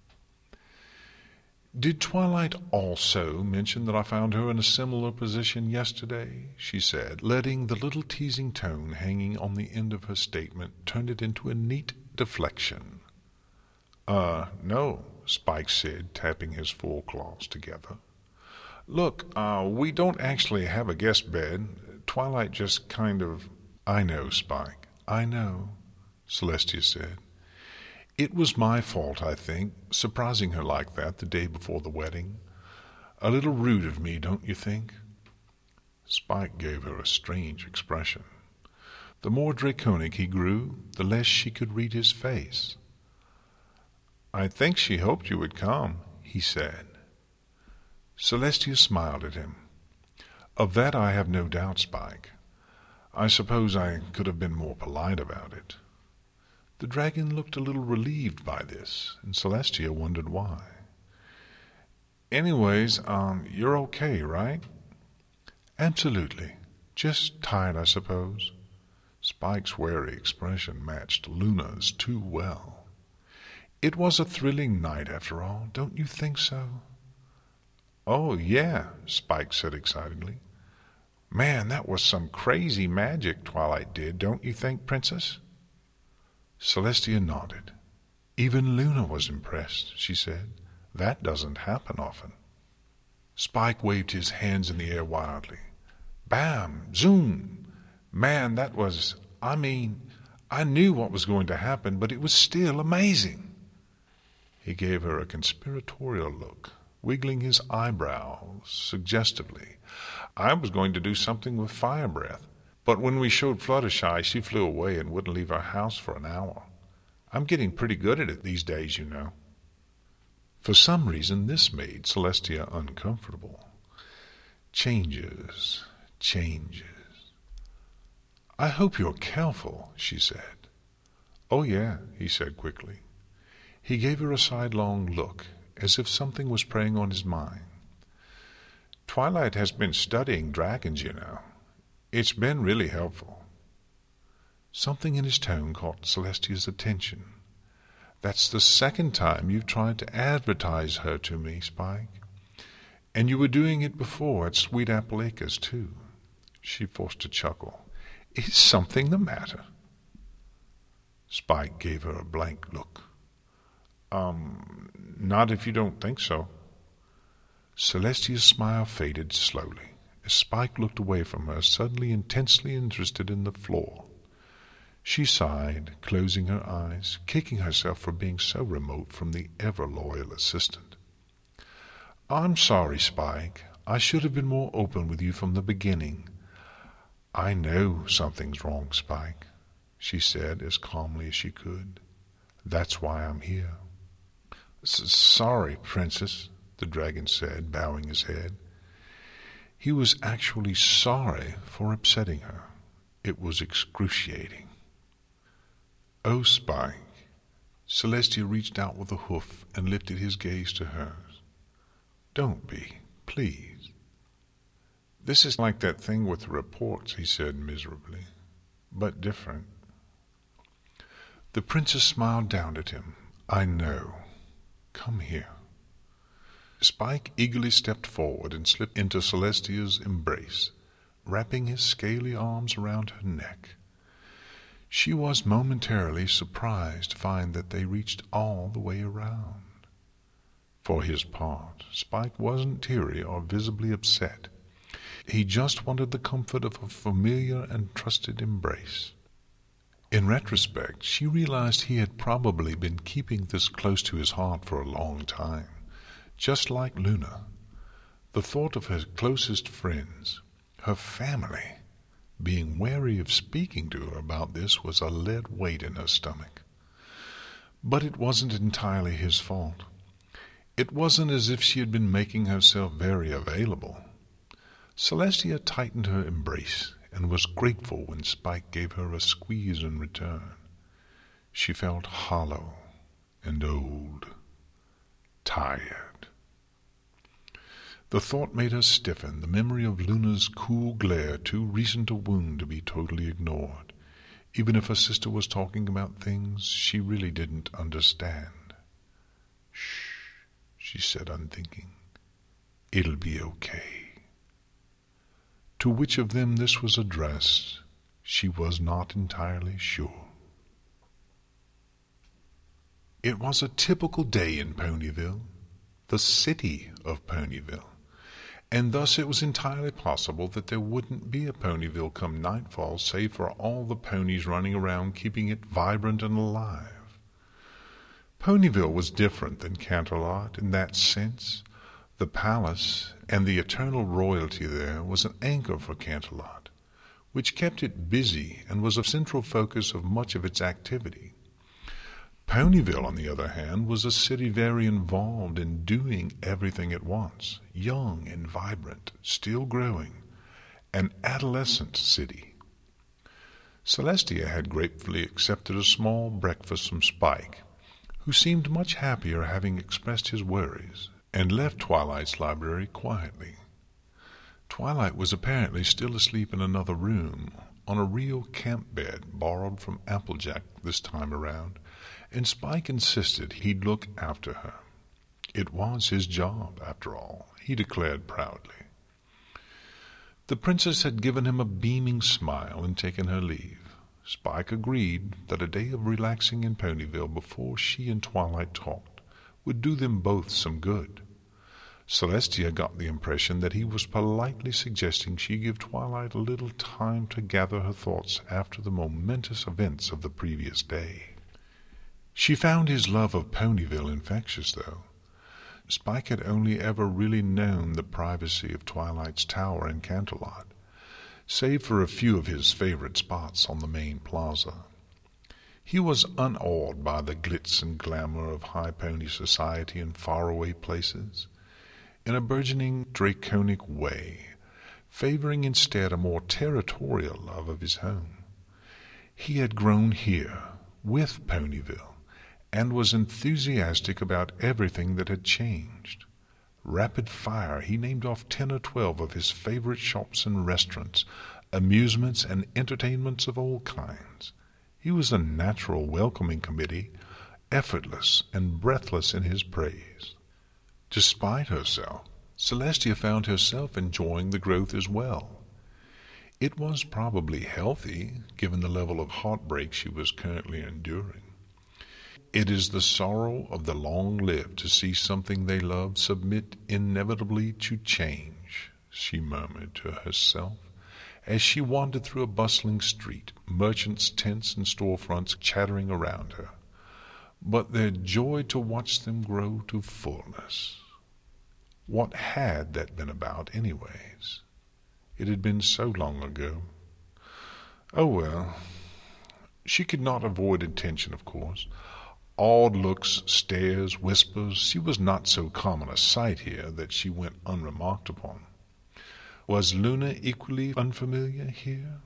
S1: "Did Twilight also mention that I found her in a similar position yesterday?" she said, letting the little teasing tone hanging on the end of her statement turn it into a neat deflection. Uh, no, Spike said, tapping his full claws together. "Look, uh, we don't actually have a guest bed. Twilight just kind of—" "I know, Spike, I know," Celestia said. "It was my fault, I think, surprising her like that the day before the wedding. A little rude of me, don't you think?" Spike gave her a strange expression. The more draconic he grew, the less she could read his face. "I think she hoped you would come," he said. Celestia smiled at him. "Of that I have no doubt, Spike. I suppose I could have been more polite about it." The dragon looked a little relieved by this, and Celestia wondered why. "Anyways, um, you're okay, right?" "Absolutely. Just tired, I suppose." Spike's wary expression matched Luna's too well. "It was a thrilling night, after all. Don't you think so?" "Oh, yeah," Spike said excitedly. "Man, that was some crazy magic Twilight did, don't you think, Princess?" Celestia nodded. "Even Luna was impressed," she said. "That doesn't happen often." Spike waved his hands in the air wildly. "Bam! Zoom! Man, that was... I mean, I knew what was going to happen, but it was still amazing." He gave her a conspiratorial look, wiggling his eyebrows suggestively. "I was going to do something with fire breath, but when we showed Fluttershy, she flew away and wouldn't leave her house for an hour. I'm getting pretty good at it these days, you know." For some reason this made Celestia uncomfortable. Changes, changes. "I hope you're careful," she said. "Oh, yeah," he said quickly. He gave her a sidelong look, as if something was preying on his mind. "Twilight has been studying dragons, you know. It's been really helpful." Something in his tone caught Celestia's attention. "That's the second time you've tried to advertise her to me, Spike. And you were doing it before at Sweet Apple Acres, too." She forced a chuckle. "Is something the matter?" Spike gave her a blank look. Um, not if you don't think so." Celestia's smile faded slowly, as Spike looked away from her, suddenly intensely interested in the floor. She sighed, closing her eyes, kicking herself for being so remote from the ever-loyal assistant. "I'm sorry, Spike. I should have been more open with you from the beginning." "I know something's wrong, Spike," she said as calmly as she could. "That's why I'm here." "Sorry, Princess," the dragon said, bowing his head. He was actually sorry for upsetting her. It was excruciating. "Oh, Spike." Celestia reached out with a hoof and lifted his gaze to hers. "Don't be, please." "This is like that thing with the reports," he said miserably, "but different." The princess smiled down at him. "I know. Come here." Spike eagerly stepped forward and slipped into Celestia's embrace, wrapping his scaly arms around her neck. She was momentarily surprised to find that they reached all the way around. For his part, Spike wasn't teary or visibly upset. He just wanted the comfort of a familiar and trusted embrace. In retrospect, she realized he had probably been keeping this close to his heart for a long time, just like Luna. The thought of her closest friends, her family, being wary of speaking to her about this was a lead weight in her stomach. But it wasn't entirely his fault. It wasn't as if she had been making herself very available. Celestia tightened her embrace and was grateful when Spike gave her a squeeze in return. She felt hollow, and old, tired. The thought made her stiffen, the memory of Luna's cool glare too recent a wound to be totally ignored, even if her sister was talking about things she really didn't understand. "Shh," she said, unthinking. "It'll be okay." To which of them this was addressed, she was not entirely sure. It was a typical day in Ponyville, the city of Ponyville, and thus it was entirely possible that there wouldn't be a Ponyville come nightfall save for all the ponies running around keeping it vibrant and alive. Ponyville was different than Canterlot in that sense. The palace and the eternal royalty there was an anchor for Canterlot, which kept it busy and was a central focus of much of its activity. Ponyville, on the other hand, was a city very involved in doing everything at once, young and vibrant, still growing, an adolescent city. Celestia had gratefully accepted a small breakfast from Spike, who seemed much happier having expressed his worries, and left Twilight's library quietly. Twilight was apparently still asleep in another room, on a real camp bed borrowed from Applejack this time around, and Spike insisted he'd look after her. It was his job, after all, he declared proudly. The princess had given him a beaming smile and taken her leave. Spike agreed that a day of relaxing in Ponyville before she and Twilight talked would do them both some good. Celestia got the impression that he was politely suggesting she give Twilight a little time to gather her thoughts after the momentous events of the previous day. She found his love of Ponyville infectious, though. Spike had only ever really known the privacy of Twilight's tower in Canterlot, save for a few of his favorite spots on the main plaza. He was unawed by the glitz and glamour of high pony society in faraway places, in a burgeoning draconic way, favoring instead a more territorial love of his home. He had grown here, with Ponyville, and was enthusiastic about everything that had changed. Rapid fire, he named off ten or twelve of his favorite shops and restaurants, amusements and entertainments of all kinds. He was a natural welcoming committee, effortless and breathless in his praise. Despite herself, Celestia found herself enjoying the growth as well. It was probably healthy, given the level of heartbreak she was currently enduring. It is the sorrow of the long-lived to see something they love submit inevitably to change, she murmured to herself, as she wandered through a bustling street, merchants' tents and storefronts chattering around her, but their joy to watch them grow to fullness. What had that been about, anyways? It had been so long ago. Oh, well. She could not avoid attention, of course. Awed looks, stares, whispers. She was not so common a sight here that she went unremarked upon. Was Luna equally unfamiliar here?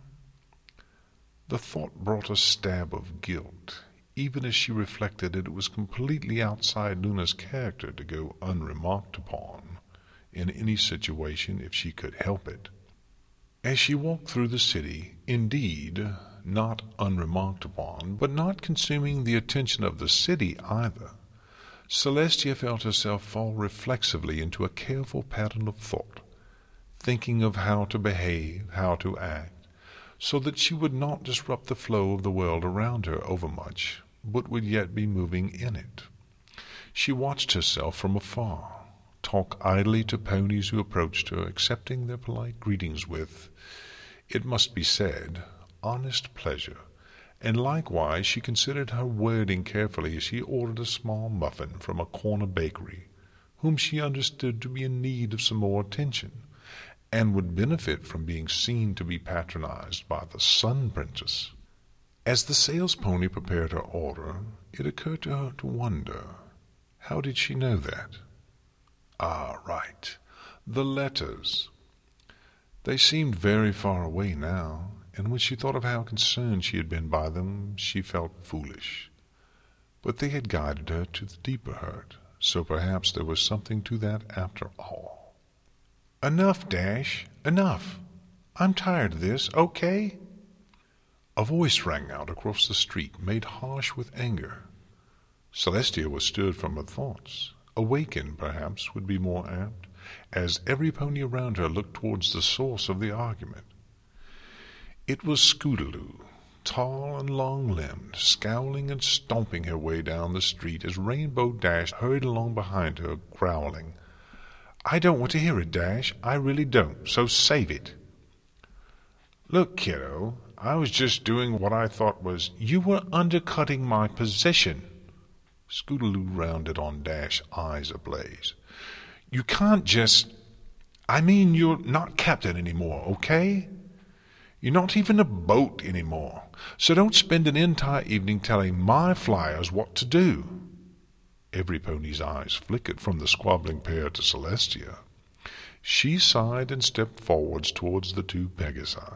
S1: The thought brought a stab of guilt, even as she reflected that it was completely outside Luna's character to go unremarked upon in any situation if she could help it. As she walked through the city, indeed, not unremarked upon, but not consuming the attention of the city either, Celestia felt herself fall reflexively into a careful pattern of thought, thinking of how to behave, how to act, so that she would not disrupt the flow of the world around her overmuch, but would yet be moving in it. She watched herself from afar, talk idly to ponies who approached her, accepting their polite greetings with, it must be said, honest pleasure, and likewise she considered her wording carefully as she ordered a small muffin from a corner bakery, whom she understood to be in need of some more attention, and would benefit from being seen to be patronized by the Sun Princess. As the sales pony prepared her order, it occurred to her to wonder, how did she know that? Ah, right, the letters. They seemed very far away now, and when she thought of how concerned she had been by them, she felt foolish. But they had guided her to the deeper hurt, so perhaps there was something to that after all. "Enough, Dash, enough. I'm tired of this, okay?" A voice rang out across the street, made harsh with anger. Celestia was stirred from her thoughts. Awakened, perhaps, would be more apt, as every pony around her looked towards the source of the argument. It was Scootaloo, tall and long-limbed, scowling and stomping her way down the street as Rainbow Dash hurried along behind her, growling, "I don't want to hear it, Dash. I really don't, so save it." "Look, kiddo, I was just doing what I thought was—" "You were undercutting my position." Scootaloo rounded on Dash, eyes ablaze. "You can't just... I mean, you're not captain anymore, okay? You're not even a boat anymore, so don't spend an entire evening telling my flyers what to do." Every pony's eyes flickered from the squabbling pair to Celestia. She sighed and stepped forwards towards the two Pegasi.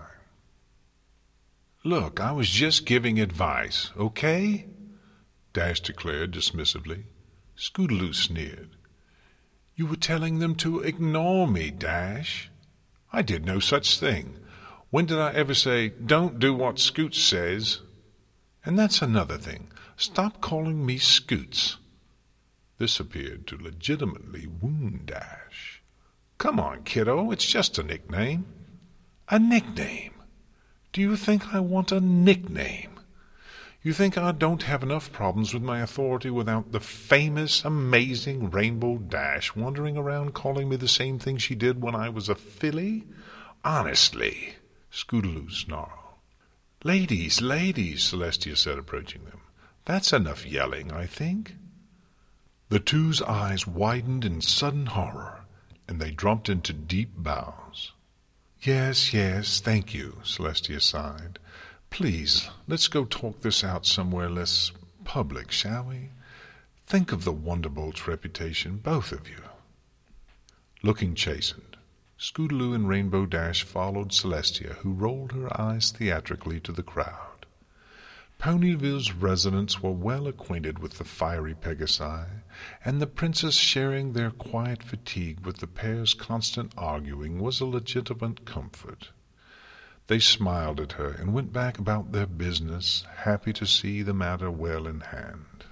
S1: "Look, I was just giving advice, okay?" Dash declared dismissively. Scootaloo sneered. "You were telling them to ignore me, Dash. I did no such thing. When did I ever say, 'Don't do what Scoots says'? And that's another thing. Stop calling me Scoots." This appeared to legitimately wound Dash. "Come on, kiddo, it's just a nickname." "A nickname? Do you think I want a nickname? You think I don't have enough problems with my authority without the famous, amazing Rainbow Dash wandering around calling me the same thing she did when I was a filly? Honestly." Scootaloo snarled. "Ladies, ladies," Celestia said, approaching them. "That's enough yelling, I think." The two's eyes widened in sudden horror, and they dropped into deep bows. "Yes, yes, thank you," Celestia sighed. "Please, let's go talk this out somewhere less public, shall we? Think of the Wonderbolt's reputation, both of you." Looking chastened, Scootaloo and Rainbow Dash followed Celestia, who rolled her eyes theatrically to the crowd. Ponyville's residents were well acquainted with the fiery Pegasi, and the princess sharing their quiet fatigue with the pair's constant arguing was a legitimate comfort. They smiled at her and went back about their business, happy to see the matter well in hand.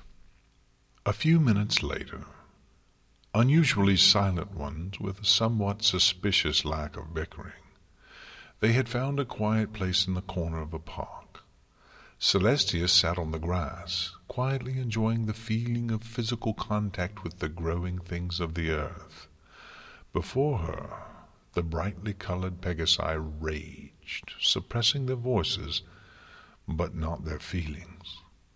S1: A few minutes later, unusually silent ones with a somewhat suspicious lack of bickering, they had found a quiet place in the corner of a park. Celestia sat on the grass, quietly enjoying the feeling of physical contact with the growing things of the earth. Before her, the brightly colored Pegasi raged, suppressing their voices, but not their feelings.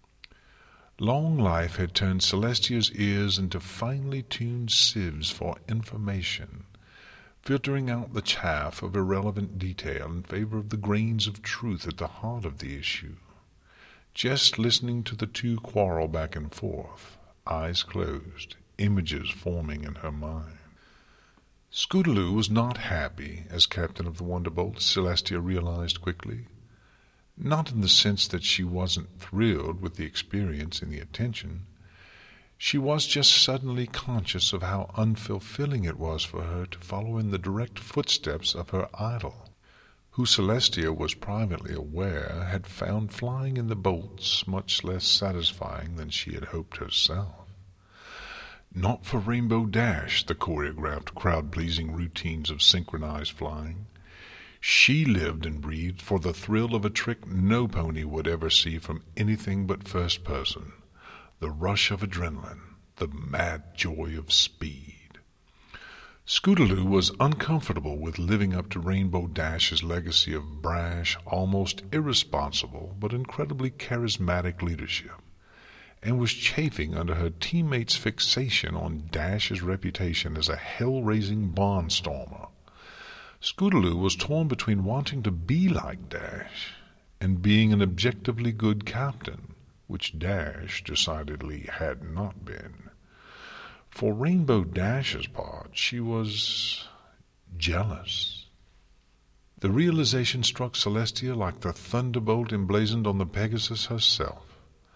S1: Long life had turned Celestia's ears into finely tuned sieves for information, filtering out the chaff of irrelevant detail in favor of the grains of truth at the heart of the issue. Just listening to the two quarrel back and forth, eyes closed, images forming in her mind. Scootaloo was not happy as captain of the Wonderbolt, Celestia realized quickly. Not in the sense that she wasn't thrilled with the experience and the attention. She was just suddenly conscious of how unfulfilling it was for her to follow in the direct footsteps of her idol, who Celestia was privately aware had found flying in the bolts much less satisfying than she had hoped herself. Not for Rainbow Dash, the choreographed, crowd-pleasing routines of synchronized flying. She lived and breathed for the thrill of a trick no pony would ever see from anything but first person, the rush of adrenaline, the mad joy of speed. Scootaloo was uncomfortable with living up to Rainbow Dash's legacy of brash, almost irresponsible, but incredibly charismatic leadership, and was chafing under her teammates' fixation on Dash's reputation as a hell-raising barnstormer. Scootaloo was torn between wanting to be like Dash and being an objectively good captain, which Dash decidedly had not been. For Rainbow Dash's part, she was jealous. The realization struck Celestia like the thunderbolt emblazoned on the Pegasus herself.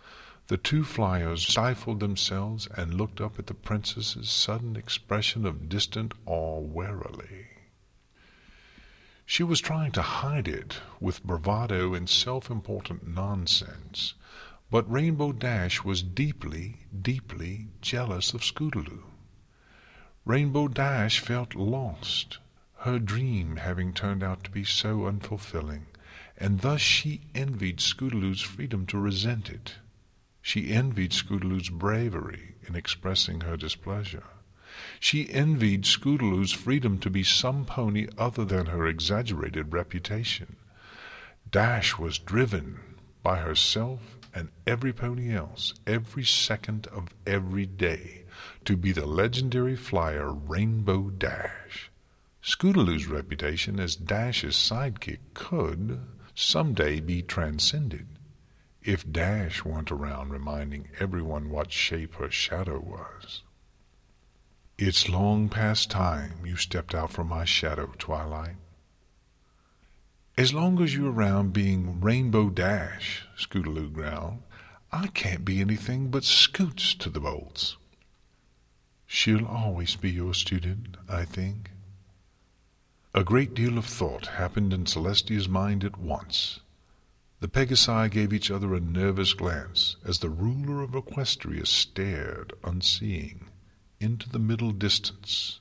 S1: The two flyers stifled themselves and looked up at the princess's sudden expression of distant awe warily. She was trying to hide it with bravado and self-important nonsense, but Rainbow Dash was deeply, deeply jealous of Scootaloo. Rainbow Dash felt lost, her dream having turned out to be so unfulfilling, and thus she envied Scootaloo's freedom to resent it. She envied Scootaloo's bravery in expressing her displeasure. She envied Scootaloo's freedom to be some pony other than her exaggerated reputation. Dash was driven by herself and every pony else, every second of every day, to be the legendary flyer Rainbow Dash. Scootaloo's reputation as Dash's sidekick could some day be transcended, if Dash weren't around reminding everyone what shape her shadow was. "It's long past time you stepped out from my shadow, Twilight." "As long as you're around being Rainbow Dash," Scootaloo growled, "I can't be anything but Scoots to the bolts." "She'll always be your student, I think." A great deal of thought happened in Celestia's mind at once. The Pegasi gave each other a nervous glance as the ruler of Equestria stared, unseeing, into the middle distance.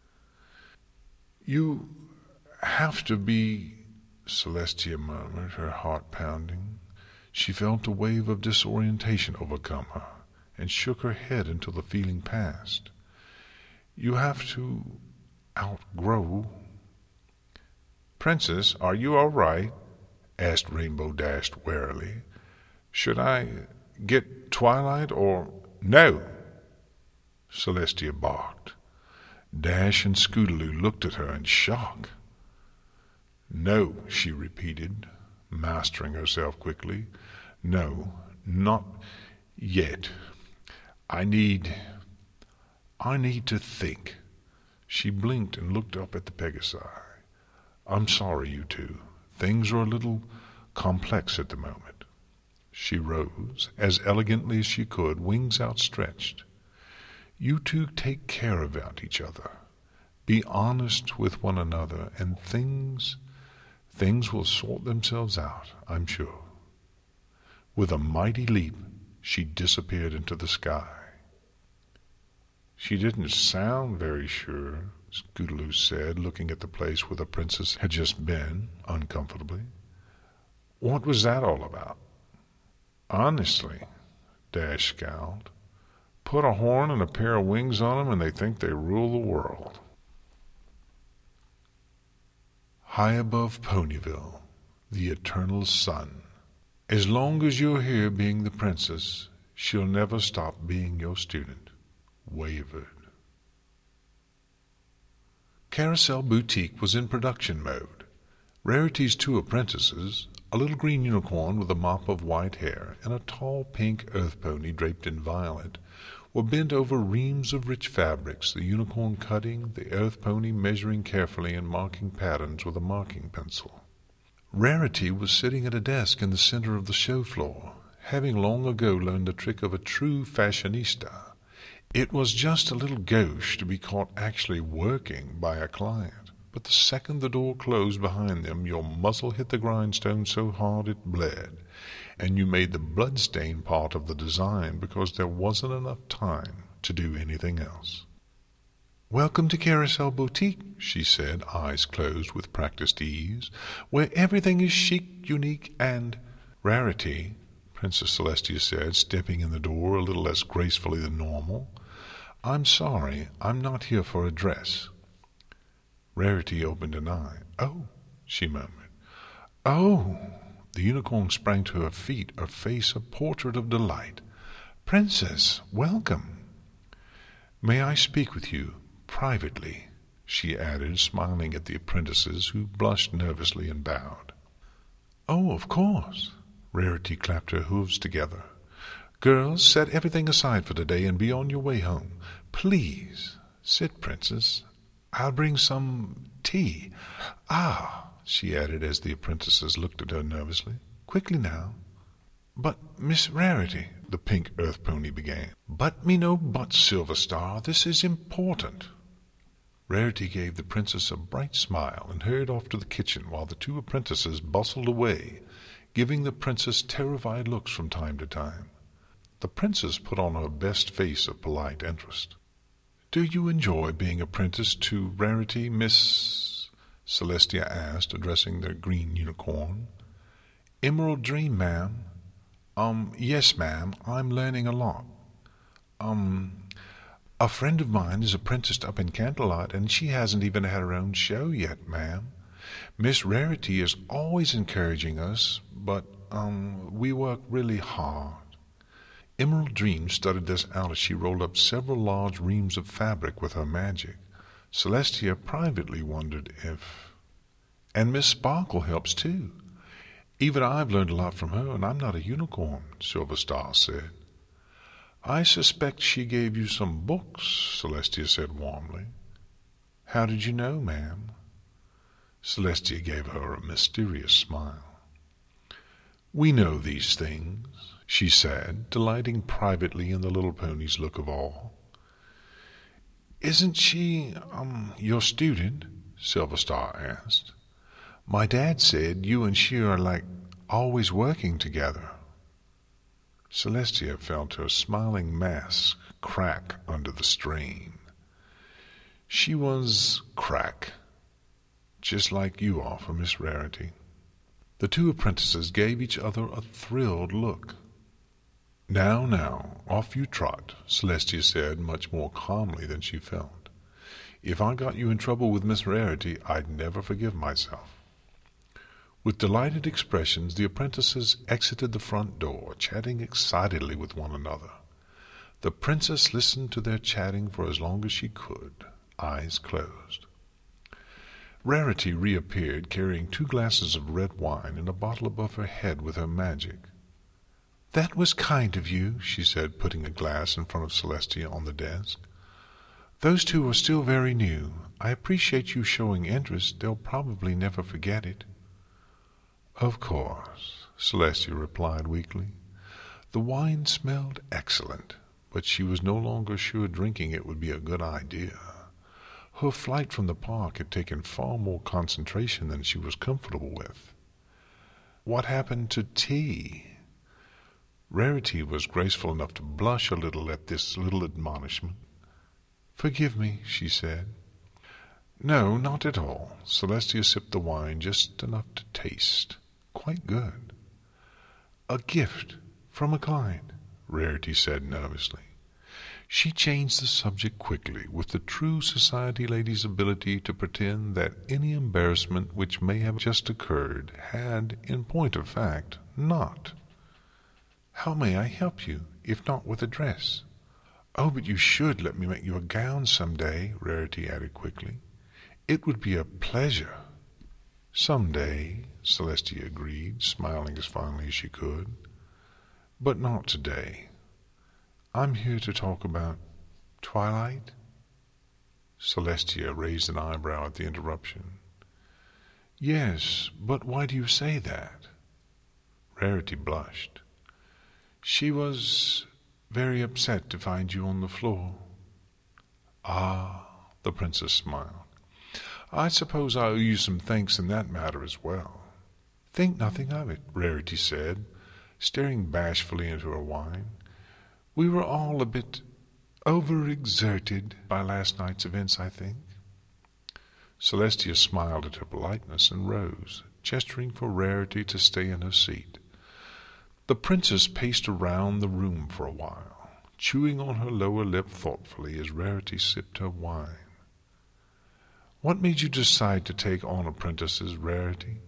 S1: "You have to be," Celestia murmured, her heart pounding. She felt a wave of disorientation overcome her, and shook her head until the feeling passed. "You have to outgrow." "Princess, are you all right?" asked Rainbow Dash warily. "Should I get Twilight or—" "No!" Celestia barked. Dash and Scootaloo looked at her in shock. "No," she repeated, mastering herself quickly. "No, not yet. I need... I need to think." She blinked and looked up at the Pegasi. "I'm sorry, you two. Things are a little complex at the moment." She rose, as elegantly as she could, wings outstretched. "You two take care about each other. Be honest with one another, and things, things will sort themselves out, I'm sure." With a mighty leap, she disappeared into the sky. "She didn't sound very sure," Scootaloo said, looking at the place where the princess had just been, uncomfortably. "What was that all about?" "Honestly," Dash scowled, "put a horn and a pair of wings on them and they think they rule the world." High above Ponyville, the eternal sun. "As long as you're here being the princess, she'll never stop being your student." Wavered. Carousel Boutique was in production mode. Rarity's two apprentices, a little green unicorn with a mop of white hair and a tall pink earth pony draped in violet, were bent over reams of rich fabrics, the unicorn cutting, the earth pony measuring carefully and marking patterns with a marking pencil. Rarity was sitting at a desk in the center of the show floor, having long ago learned the trick of a true fashionista. It was just a little gauche to be caught actually working by a client, but the second the door closed behind them, your muzzle hit the grindstone so hard it bled, and you made the bloodstain part of the design because there wasn't enough time to do anything else. "Welcome to Carousel Boutique," she said, eyes closed with practiced ease, "where everything is chic, unique, and—" "Rarity," Princess Celestia said, stepping in the door a little less gracefully than normal, "I'm sorry, I'm not here for a dress." Rarity opened an eye. "Oh," she murmured. "Oh!" The unicorn sprang to her feet, her face a portrait of delight. "Princess, welcome." "May I speak with you privately?" she added, smiling at the apprentices, who blushed nervously and bowed. "Oh, of course." Rarity clapped her hooves together. "Girls, set everything aside for today and be on your way home. Please, sit, Princess. I'll bring some tea. Ah," she added as the apprentices looked at her nervously. "Quickly now." "But, Miss Rarity, the pink earth pony began. But me no buts, Silver Star. This is important. Rarity gave the princess a bright smile and hurried off to the kitchen while the two apprentices bustled away, giving the princess terrified looks from time to time. The princess put on her best face of polite interest. "Do you enjoy being apprenticed to Rarity, Miss?" Celestia asked, addressing the green unicorn. "Emerald Dream, ma'am." Um, yes, ma'am, I'm learning a lot. Um, a friend of mine is apprenticed up in Canterlot, and she hasn't even had her own show yet, ma'am. Miss Rarity is always encouraging us, but, um, we work really hard." Emerald Dream studied this out as she rolled up several large reams of fabric with her magic. Celestia privately wondered if... "And Miss Sparkle helps too. Even I've learned a lot from her, and I'm not a unicorn," Silver Star said. "I suspect she gave you some books," Celestia said warmly. "How did you know, ma'am?" Celestia gave her a mysterious smile. "We know these things," she said, delighting privately in the little pony's look of awe. "Isn't she, um, your student?" Silver Star asked. "My dad said you and she are like always working together." Celestia felt her smiling mask crack under the strain. She was crack, just like you are for Miss Rarity. The two apprentices gave each other a thrilled look. "Now, now, off you trot," Celestia said much more calmly than she felt. "If I got you in trouble with Miss Rarity, I'd never forgive myself." With delighted expressions, the apprentices exited the front door, chatting excitedly with one another. The princess listened to their chatting for as long as she could, eyes closed. Rarity reappeared, carrying two glasses of red wine and a bottle above her head with her magic. "That was kind of you," she said, putting a glass in front of Celestia on the desk. "Those two are still very new. I appreciate you showing interest. They'll probably never forget it." "Of course," Celestia replied weakly. The wine smelled excellent, but she was no longer sure drinking it would be a good idea. Her flight from the park had taken far more concentration than she was comfortable with. "What happened to tea?" Rarity was graceful enough to blush a little at this little admonishment. "Forgive me," she said. "No, not at all." Celestia sipped the wine just enough to taste. "Quite good." "A gift from a client," Rarity said nervously. She changed the subject quickly, with the true society lady's ability to pretend that any embarrassment which may have just occurred had, in point of fact, not. "How may I help you, if not with a dress?" "Oh, but you should let me make you a gown some day," Rarity added quickly. "It would be a pleasure." "Some day," Celestia agreed, smiling as fondly as she could. "But not today. I'm here to talk about Twilight." Celestia raised an eyebrow at the interruption. "Yes, but why do you say that?" Rarity blushed. "She was very upset to find you on the floor." "Ah," the princess smiled. "I suppose I owe you some thanks in that matter as well." "Think nothing of it," Rarity said, staring bashfully into her wine. "We were all a bit overexerted by last night's events, I think." Celestia smiled at her politeness and rose, gesturing for Rarity to stay in her seat. The princess paced around the room for a while, chewing on her lower lip thoughtfully as Rarity sipped her wine. "What made you decide to take on apprentices, Rarity?"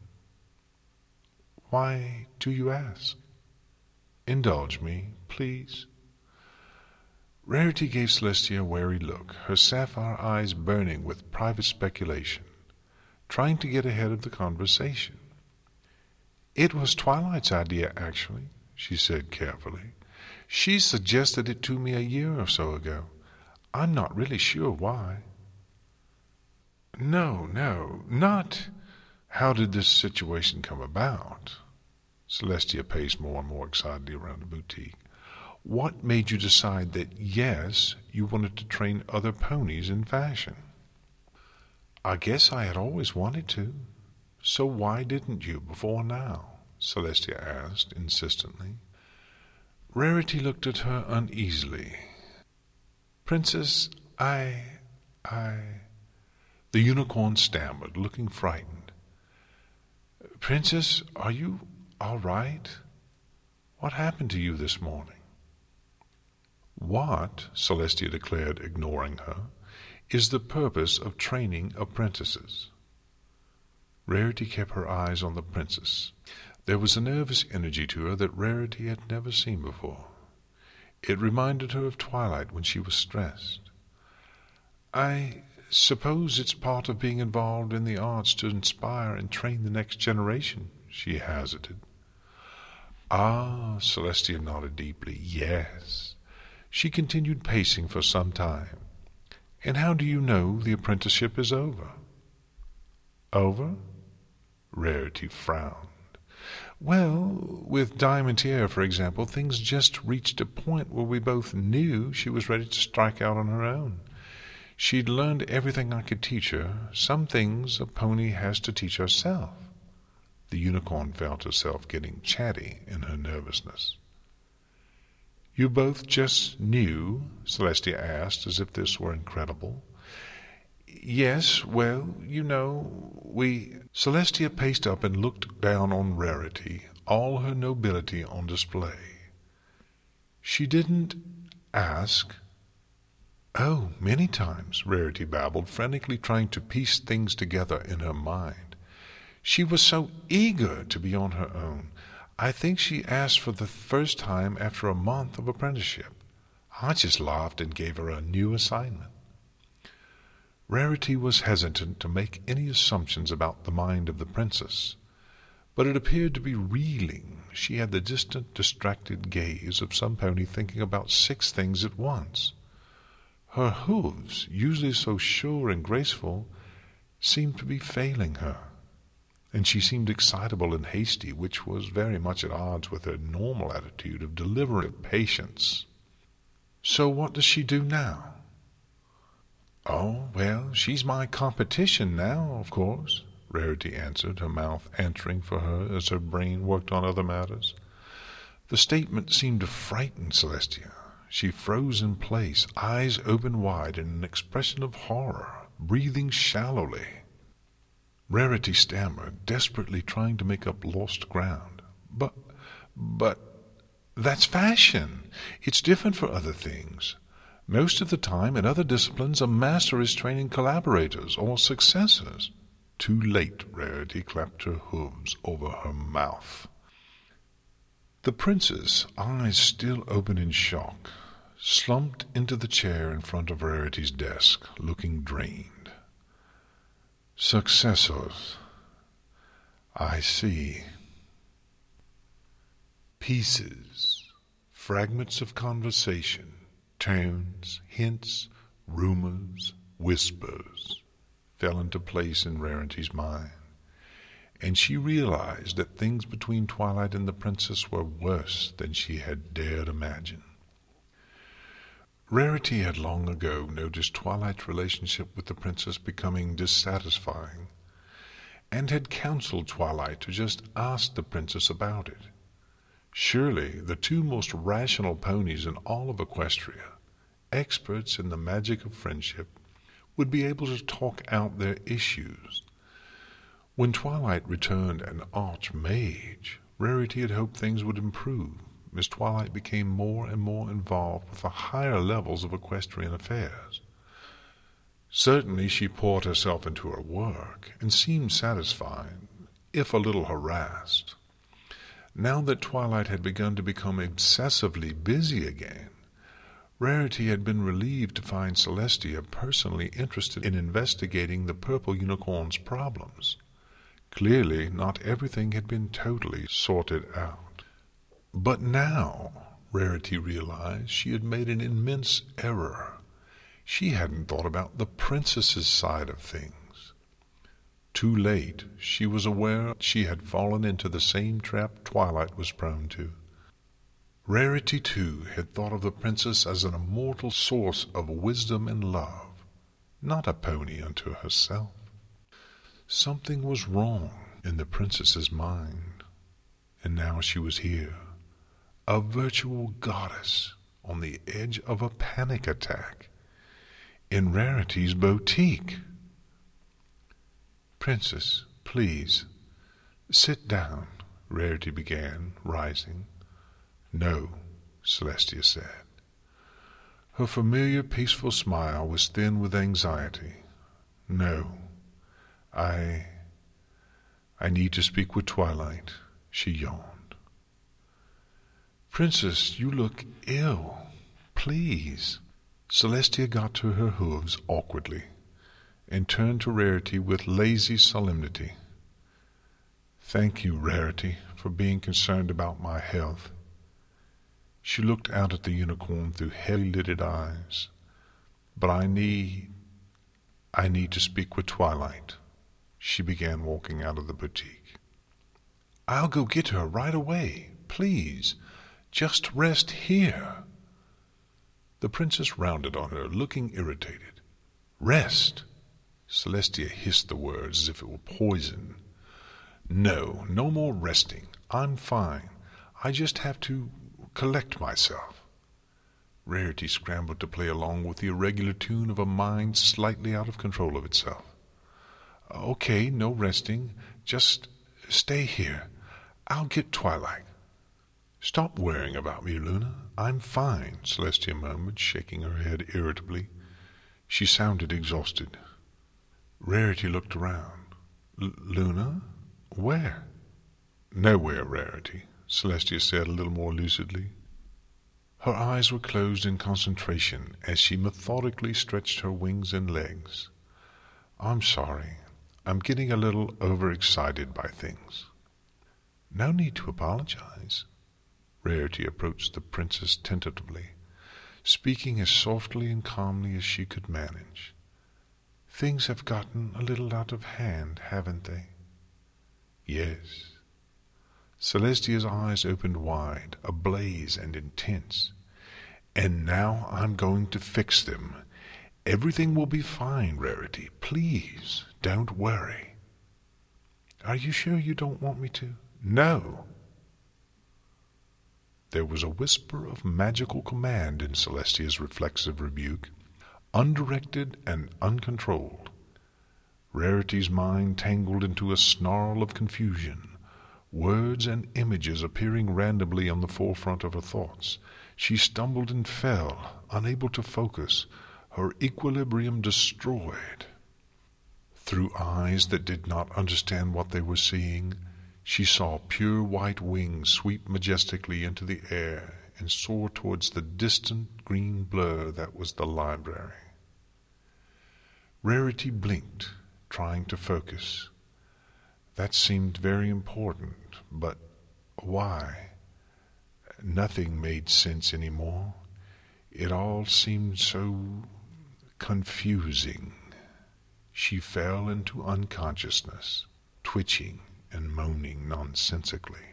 S1: "Why do you ask?" "Indulge me, please." Rarity gave Celestia a wary look, her sapphire eyes burning with private speculation, trying to get ahead of the conversation. "It was Twilight's idea, actually," she said carefully. "She suggested it to me a year or so ago. I'm not really sure why." "No, no, not how did this situation come about?" Celestia paced more and more excitedly around the boutique. What made you decide that, yes, you wanted to train other ponies in fashion? I guess I had always wanted to. So why didn't you before now? Celestia asked insistently. Rarity looked at her uneasily. Princess, I... I... The unicorn stammered, looking frightened. Princess, are you all right? What happened to you this morning? What, Celestia declared, ignoring her, is the purpose of training apprentices? Rarity kept her eyes on the princess. There was a nervous energy to her that Rarity had never seen before. It reminded her of Twilight when she was stressed. I suppose it's part of being involved in the arts to inspire and train the next generation, she hazarded. Ah, Celestia nodded deeply. Yes. She continued pacing for some time. And how do you know the apprenticeship is over? Over? Rarity frowned. Well, with Diamantier, for example, things just reached a point where we both knew she was ready to strike out on her own. She'd learned everything I could teach her. Some things a pony has to teach herself. The unicorn felt herself getting chatty in her nervousness. You both just knew? Celestia asked, as if this were incredible. Yes, well, you know, we... Celestia paced up and looked down on Rarity, all her nobility on display. She didn't ask... Oh, many times, Rarity babbled, frantically trying to piece things together in her mind. She was so eager to be on her own. I think she asked for the first time after a month of apprenticeship. I just laughed and gave her a new assignment. Rarity was hesitant to make any assumptions about the mind of the princess, but it appeared to be reeling. She had the distant, distracted gaze of some pony thinking about six things at once. Her hooves, usually so sure and graceful, seemed to be failing her, and she seemed excitable and hasty, which was very much at odds with her normal attitude of deliberate patience. So what does she do now? Oh, well, she's my competition now, of course, Rarity answered, her mouth answering for her as her brain worked on other matters. The statement seemed to frighten Celestia. She froze in place, eyes open wide in an expression of horror, breathing shallowly. Rarity stammered, desperately trying to make up lost ground. But, but, that's fashion. It's different for other things. Most of the time, in other disciplines, a master is training collaborators or successors. Too late, Rarity clapped her hooves over her mouth. The princess, eyes still open in shock, slumped into the chair in front of Rarity's desk, looking drained. Successors. I see. Pieces, fragments of conversation, tones, hints, rumors, whispers, fell into place in Rarity's mind, and she realized that things between Twilight and the princess were worse than she had dared imagine. Rarity had long ago noticed Twilight's relationship with the princess becoming dissatisfying, and had counseled Twilight to just ask the princess about it. Surely the two most rational ponies in all of Equestria, experts in the magic of friendship, would be able to talk out their issues. When Twilight returned an archmage, Rarity had hoped things would improve. Miss Twilight became more and more involved with the higher levels of equestrian affairs. Certainly she poured herself into her work, and seemed satisfied, if a little harassed. Now that Twilight had begun to become obsessively busy again, Rarity had been relieved to find Celestia personally interested in investigating the Purple Unicorn's problems. Clearly, not everything had been totally sorted out. But now, Rarity realized, she had made an immense error. She hadn't thought about the princess's side of things. Too late, she was aware she had fallen into the same trap Twilight was prone to. Rarity, too, had thought of the princess as an immortal source of wisdom and love, not a pony unto herself. Something was wrong in the princess's mind, and now she was here, a virtual goddess on the edge of a panic attack in Rarity's boutique. "Princess, please, sit down," Rarity began, rising. "No," Celestia said. Her familiar peaceful smile was thin with anxiety. "No, I... I need to speak with Twilight," she yawned. "Princess, you look ill. Please." Celestia got to her hooves awkwardly and turned to Rarity with lazy solemnity. "Thank you, Rarity, for being concerned about my health." She looked out at the unicorn through heavy-lidded eyes. "But I need... I need to speak with Twilight." She began walking out of the boutique. "I'll go get her right away. Please, just rest here." The princess rounded on her, looking irritated. "Rest?" Celestia hissed the words as if it were poison. "No, no more resting. I'm fine. I just have to collect myself." Rarity scrambled to play along with the irregular tune of a mind slightly out of control of itself. "Okay, no resting. Just stay here. I'll get Twilight." "Stop worrying about me, Luna. I'm fine," Celestia murmured, shaking her head irritably. She sounded exhausted. Rarity looked around. "Luna? Where?" "Nowhere, Rarity," Celestia said a little more lucidly. Her eyes were closed in concentration as she methodically stretched her wings and legs. "I'm sorry. I'm getting a little overexcited by things." "No need to apologize." Rarity approached the princess tentatively, speaking as softly and calmly as she could manage. "Things have gotten a little out of hand, haven't they?" "Yes." Celestia's eyes opened wide, ablaze and intense. "And now I'm going to fix them. Everything will be fine, Rarity. Please, don't worry." "Are you sure you don't want me to?" "No." There was a whisper of magical command in Celestia's reflexive rebuke, undirected and uncontrolled. Rarity's mind tangled into a snarl of confusion, words and images appearing randomly on the forefront of her thoughts. She stumbled and fell, unable to focus, her equilibrium destroyed. Through eyes that did not understand what they were seeing, she saw pure white wings sweep majestically into the air and soar towards the distant green blur that was the library. Rarity blinked, trying to focus. That seemed very important, but why? Nothing made sense anymore. It all seemed so confusing. She fell into unconsciousness, twitching and moaning nonsensically.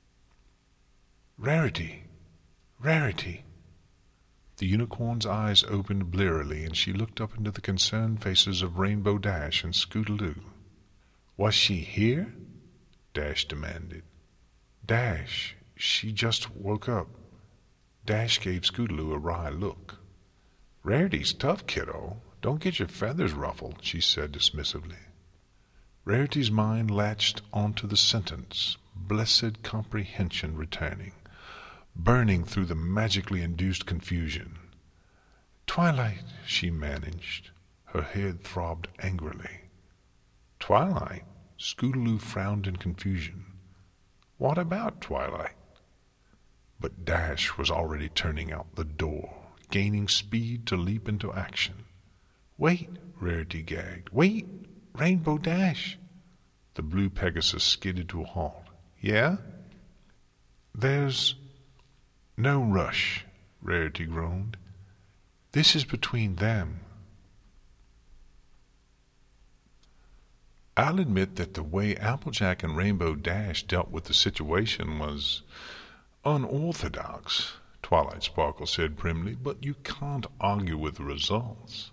S1: "Rarity! Rarity!" The unicorn's eyes opened blearily, and she looked up into the concerned faces of Rainbow Dash and Scootaloo. "Was she here?" Dash demanded. "Dash, she just woke up." Dash gave Scootaloo a wry look. "Rarity's tough, kiddo. Don't get your feathers ruffled," she said dismissively. Rarity's mind latched onto the sentence, blessed comprehension returning, burning through the magically induced confusion. "Twilight," she managed. Her head throbbed angrily. "Twilight?" Scootaloo frowned in confusion. "What about Twilight?" But Dash was already turning out the door, gaining speed to leap into action. "Wait," Rarity gagged. "Wait! Rainbow Dash!" The blue Pegasus skidded to a halt. "Yeah?" "There's no rush," Rarity groaned. "This is between them." I'll admit that the way Applejack and Rainbow Dash dealt with the situation was Unorthodox, Twilight Sparkle said primly, but you can't argue with the results.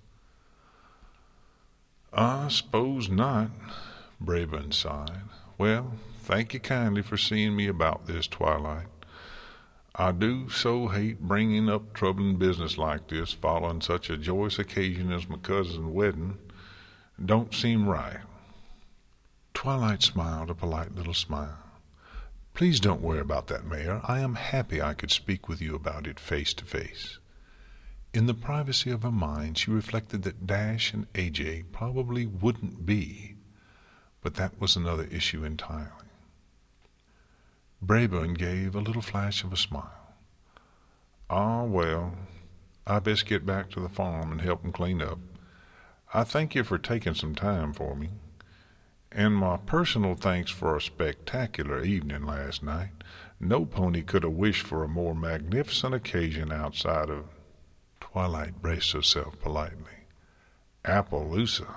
S1: I suppose not, Braeburn sighed. Well, thank you kindly for seeing me about this, Twilight. I do so hate bringing up troubling business like this following such a joyous occasion as my cousin's wedding. Don't seem right. Twilight smiled a polite little smile. Please don't worry about that, Mayor. I am happy I could speak with you about it face to face. In the privacy of her mind, she reflected that Dash and A J probably wouldn't be, but that was another issue entirely. Braeburn gave a little flash of a smile. Ah, well, I best get back to the farm and help 'em clean up. I thank you for taking some time for me. And my personal thanks for a spectacular evening last night. No pony could have wished for a more magnificent occasion outside of... Twilight braced herself politely. Appaloosa.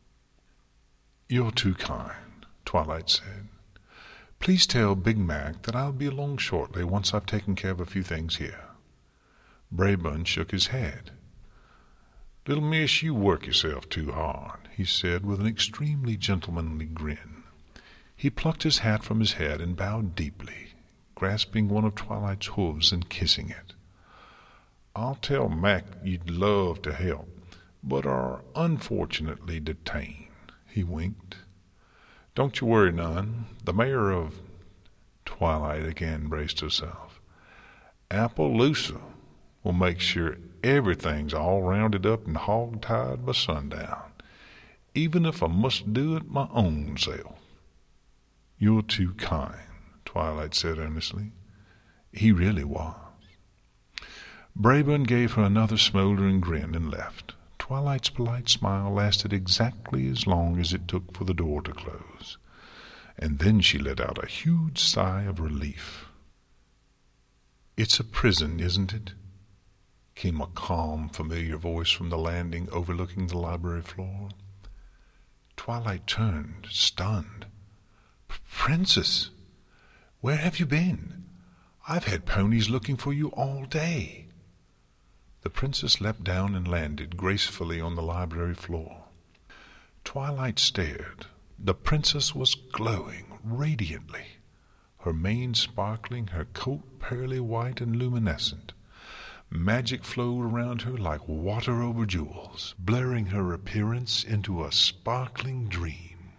S1: You're too kind, Twilight said. Please tell Big Mac that I'll be along shortly once I've taken care of a few things here. Braeburn shook his head. Little miss, you work yourself too hard, he said with an extremely gentlemanly grin. He plucked his hat from his head and bowed deeply, grasping one of Twilight's hooves and kissing it. I'll tell Mac you'd love to help, but are unfortunately detained, he winked. Don't you worry none. The mayor of... Twilight again braced herself. Appaloosa will make sure everything's all rounded up and hog-tied by sundown, even if I must do it my own self. You're too kind, Twilight said earnestly. He really was. Braeburn gave her another smoldering grin and left. Twilight's polite smile lasted exactly as long as it took for the door to close, and then she let out a huge sigh of relief. It's a prison, isn't it? Came a calm, familiar voice from the landing overlooking the library floor. Twilight turned, stunned. Princess, where have you been? I've had ponies looking for you all day. The princess leapt down and landed gracefully on the library floor. Twilight stared. The princess was glowing radiantly, her mane sparkling, her coat pearly white and luminescent. Magic flowed around her like water over jewels, blurring her appearance into a sparkling dream.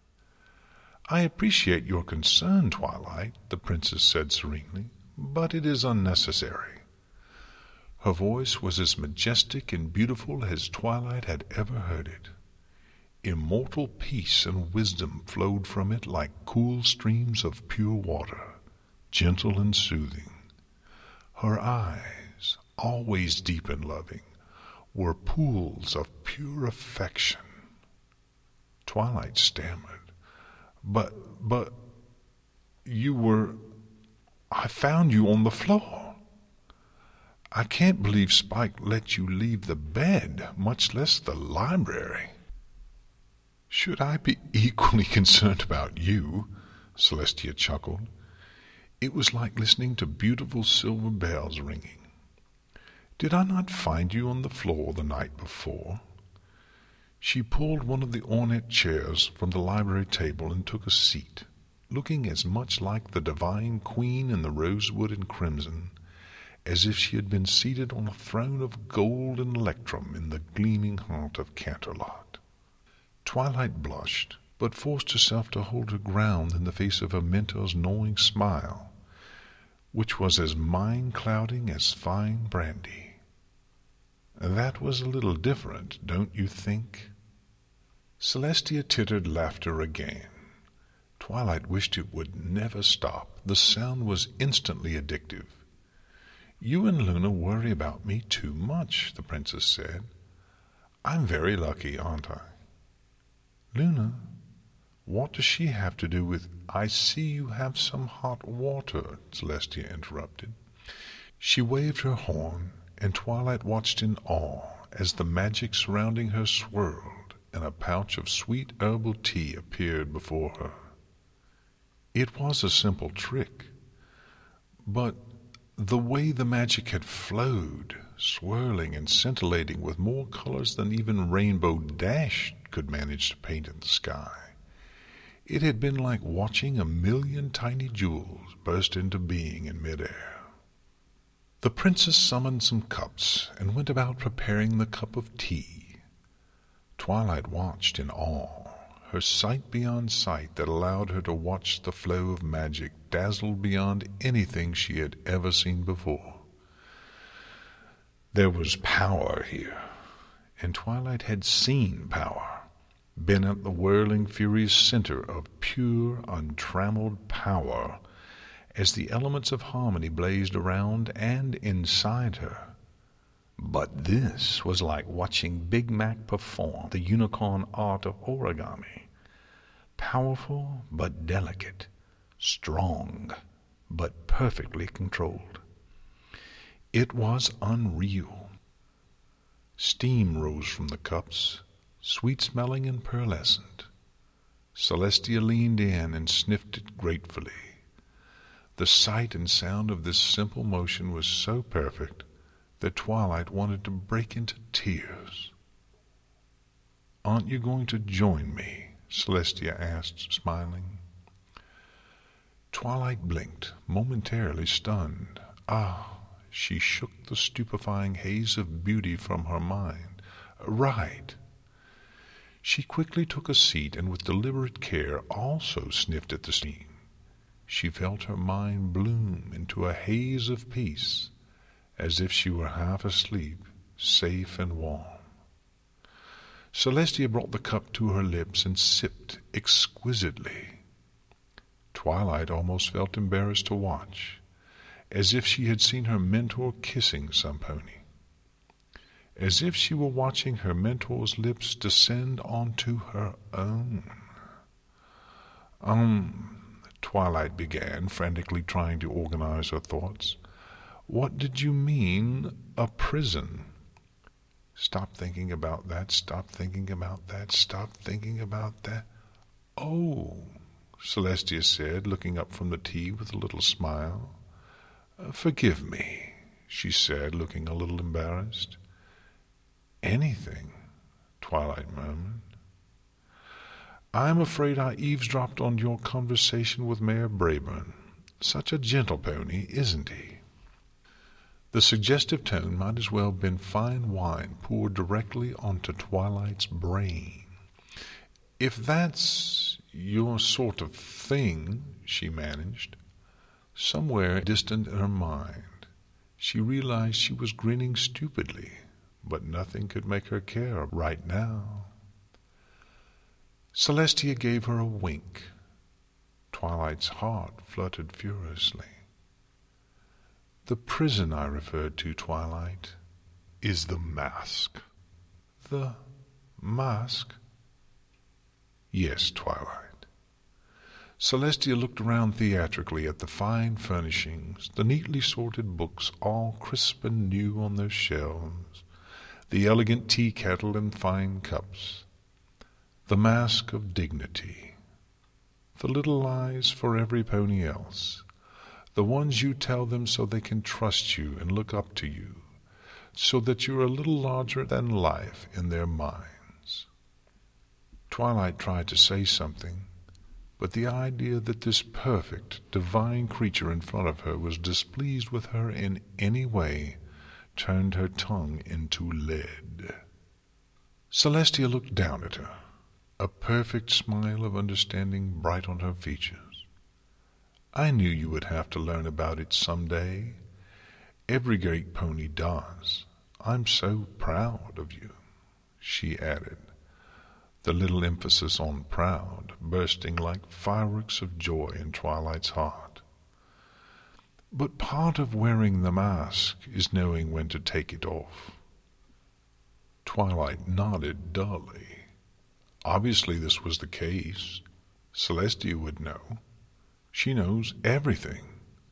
S1: I appreciate your concern, Twilight, the princess said serenely, but it is unnecessary. Her voice was as majestic and beautiful as Twilight had ever heard it. Immortal peace and wisdom flowed from it like cool streams of pure water, gentle and soothing. Her eyes, always deep and loving, were pools of pure affection. Twilight stammered. But, but, you were... I found you on the floor. I can't believe Spike let you leave the bed, much less the library. Should I be equally concerned about you? Celestia chuckled. It was like listening to beautiful silver bells ringing. Did I not find you on the floor the night before? She pulled one of the ornate chairs from the library table and took a seat, looking as much like the divine queen in the rosewood and crimson as if she had been seated on a throne of gold and electrum in the gleaming heart of Canterlot. Twilight blushed, but forced herself to hold her ground in the face of her mentor's knowing smile, which was as mind-clouding as fine brandy. That was a little different, don't you think? Celestia tittered laughter again. Twilight wished it would never stop. The sound was instantly addictive. You and Luna worry about me too much, the princess said. I'm very lucky, aren't I? Luna, what does she have to do with... I see you have some hot water, Celestia interrupted. She waved her horn, and Twilight watched in awe as the magic surrounding her swirled, and a pouch of sweet herbal tea appeared before her. It was a simple trick, But the way the magic had flowed, swirling and scintillating with more colors than even Rainbow Dash could manage to paint in the sky, it had been like watching a million tiny jewels burst into being in midair. The princess summoned some cups and went about preparing the cup of tea. Twilight watched in awe, her sight beyond sight that allowed her to watch the flow of magic dazzled beyond anything she had ever seen before. There was power here, and Twilight had seen power, been at the whirling, furious center of pure, untrammeled power as the elements of harmony blazed around and inside her. But this was like watching Big Mac perform the unicorn art of origami. Powerful but delicate, strong but perfectly controlled. It was unreal. Steam rose from the cups, sweet-smelling and pearlescent. Celestia leaned in and sniffed it gratefully. The sight and sound of this simple motion was so perfect that Twilight wanted to break into tears. "Aren't you going to join me?" Celestia asked, smiling. Twilight blinked, momentarily stunned. Ah, she shook the stupefying haze of beauty from her mind. Right. She quickly took a seat and with deliberate care also sniffed at the steam. She felt her mind bloom into a haze of peace, as if she were half asleep, safe and warm. Celestia brought the cup to her lips and sipped exquisitely. Twilight almost felt embarrassed to watch, as if she had seen her mentor kissing some pony, as if she were watching her mentor's lips descend onto her own. Um... Twilight began, frantically trying to organize her thoughts. "What did you mean, a prison?" "Stop thinking about that, stop thinking about that, stop thinking about that." "Oh," Celestia said, looking up from the tea with a little smile. "Forgive me," she said, looking a little embarrassed. "Anything," Twilight murmured. "I'm afraid I eavesdropped on your conversation with Mayor Brayburn. Such a gentle pony, isn't he?" The suggestive tone might as well have been fine wine poured directly onto Twilight's brain. "If that's your sort of thing," she managed. Somewhere distant in her mind, she realized she was grinning stupidly, but nothing could make her care right now. Celestia gave her a wink. Twilight's heart fluttered furiously. "The prison I referred to, Twilight, is the mask." "The mask?" "Yes, Twilight." Celestia looked around theatrically at the fine furnishings, the neatly sorted books all crisp and new on their shelves, the elegant tea kettle and fine cups. The mask of dignity. The little lies for every pony else. The ones you tell them so they can trust you and look up to you, so that you're a little larger than life in their minds. Twilight tried to say something, but the idea that this perfect, divine creature in front of her was displeased with her in any way turned her tongue into lead. Celestia looked down at her, a perfect smile of understanding bright on her features. "I knew you would have to learn about it some day. Every great pony does. I'm so proud of you," she added, the little emphasis on proud bursting like fireworks of joy in Twilight's heart. "But part of wearing the mask is knowing when to take it off." Twilight nodded dully. Obviously this was the case. Celestia would know. She knows everything.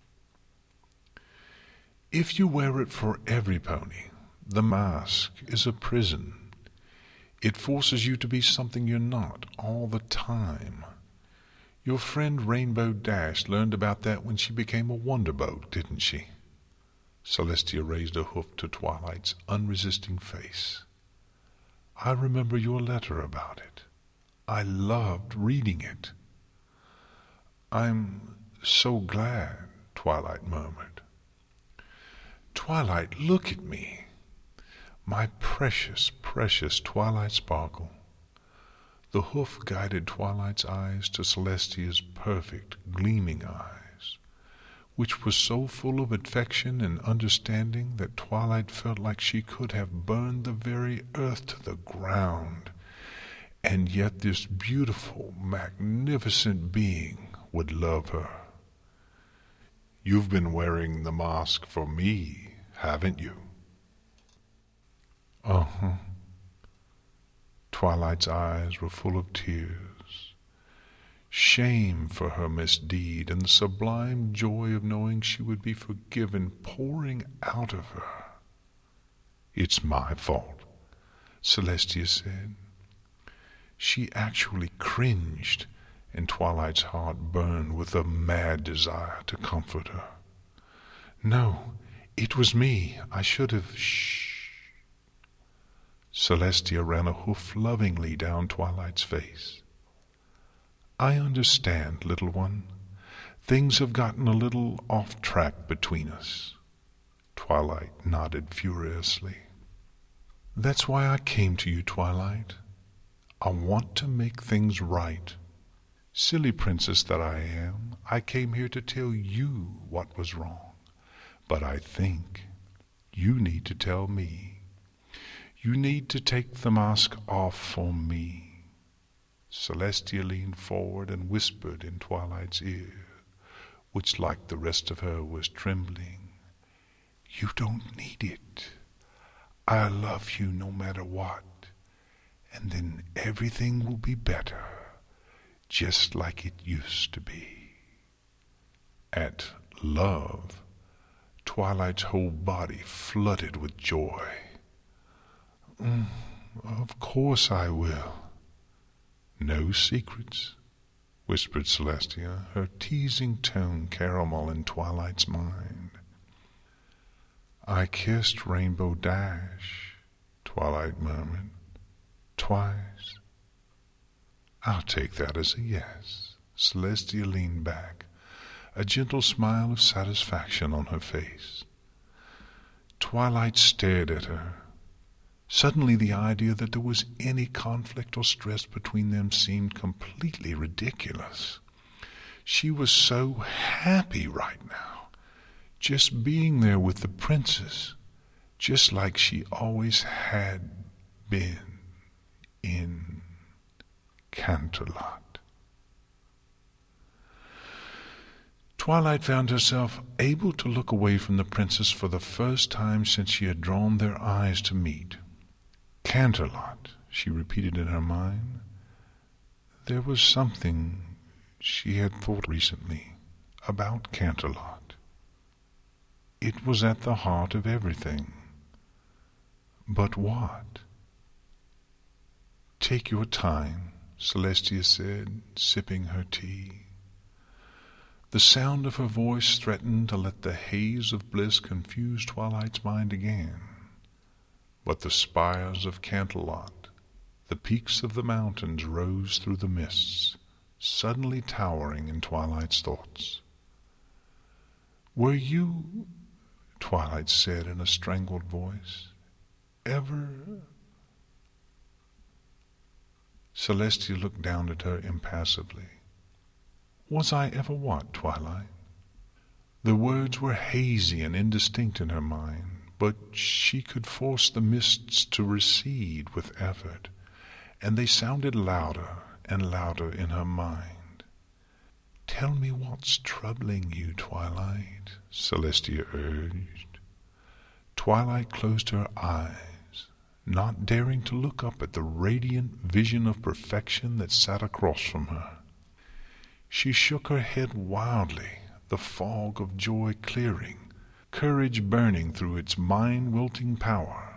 S1: "If you wear it for every pony, the mask is a prison. It forces you to be something you're not all the time. Your friend Rainbow Dash learned about that when she became a Wonderbolt, didn't she? Celestia raised a hoof to Twilight's unresisting face. I remember your letter about it. I loved reading it. I'm so glad, Twilight murmured. Twilight, look at me. My precious, precious Twilight Sparkle. The hoof guided Twilight's eyes to Celestia's perfect, gleaming eyes, which were so full of affection and understanding that Twilight felt like she could have burned the very earth to the ground, and yet this beautiful, magnificent being would love her. You've been wearing the mask for me, haven't you? Uh-huh. Twilight's eyes were full of tears. Shame for her misdeed and the sublime joy of knowing she would be forgiven pouring out of her. It's my fault, Celestia said. She actually cringed, and Twilight's heart burned with a mad desire to comfort her. No, it was me. I should have... Shh. Celestia ran a hoof lovingly down Twilight's face. I understand, little one. Things have gotten a little off track between us. Twilight nodded furiously. That's why I came to you, Twilight. I want to make things right. Silly princess that I am, I came here to tell you what was wrong. But I think you need to tell me. You need to take the mask off for me. Celestia leaned forward and whispered in Twilight's ear, which, like the rest of her, was trembling. You don't need it. I love you no matter what, and then everything will be better, just like it used to be. At love, Twilight's whole body flooded with joy. Mm, of course I will. No secrets, whispered Celestia, her teasing tone caramel in Twilight's mind. I kissed Rainbow Dash, Twilight murmured, twice. I'll take that as a yes. Celestia leaned back, a gentle smile of satisfaction on her face. Twilight stared at her. Suddenly the idea that there was any conflict or stress between them seemed completely ridiculous. She was so happy right now, just being there with the princess, just like she always had been in Canterlot. Twilight found herself able to look away from the princess for the first time since she had drawn their eyes to meet. Canterlot, she repeated in her mind. There was something she had thought recently about Canterlot. It was at the heart of everything. But what? Take your time, Celestia said, sipping her tea. The sound of her voice threatened to let the haze of bliss confuse Twilight's mind again. But the spires of Canterlot, the peaks of the mountains rose through the mists, suddenly towering in Twilight's thoughts. Were you, Twilight said in a strangled voice, ever... Celestia looked down at her impassively. Was I ever what, Twilight? The words were hazy and indistinct in her mind, but she could force the mists to recede with effort, and they sounded louder and louder in her mind. Tell me what's troubling you, Twilight, Celestia urged. Twilight closed her eyes, not daring to look up at the radiant vision of perfection that sat across from her. She shook her head wildly, the fog of joy clearing, courage burning through its mind-wilting power.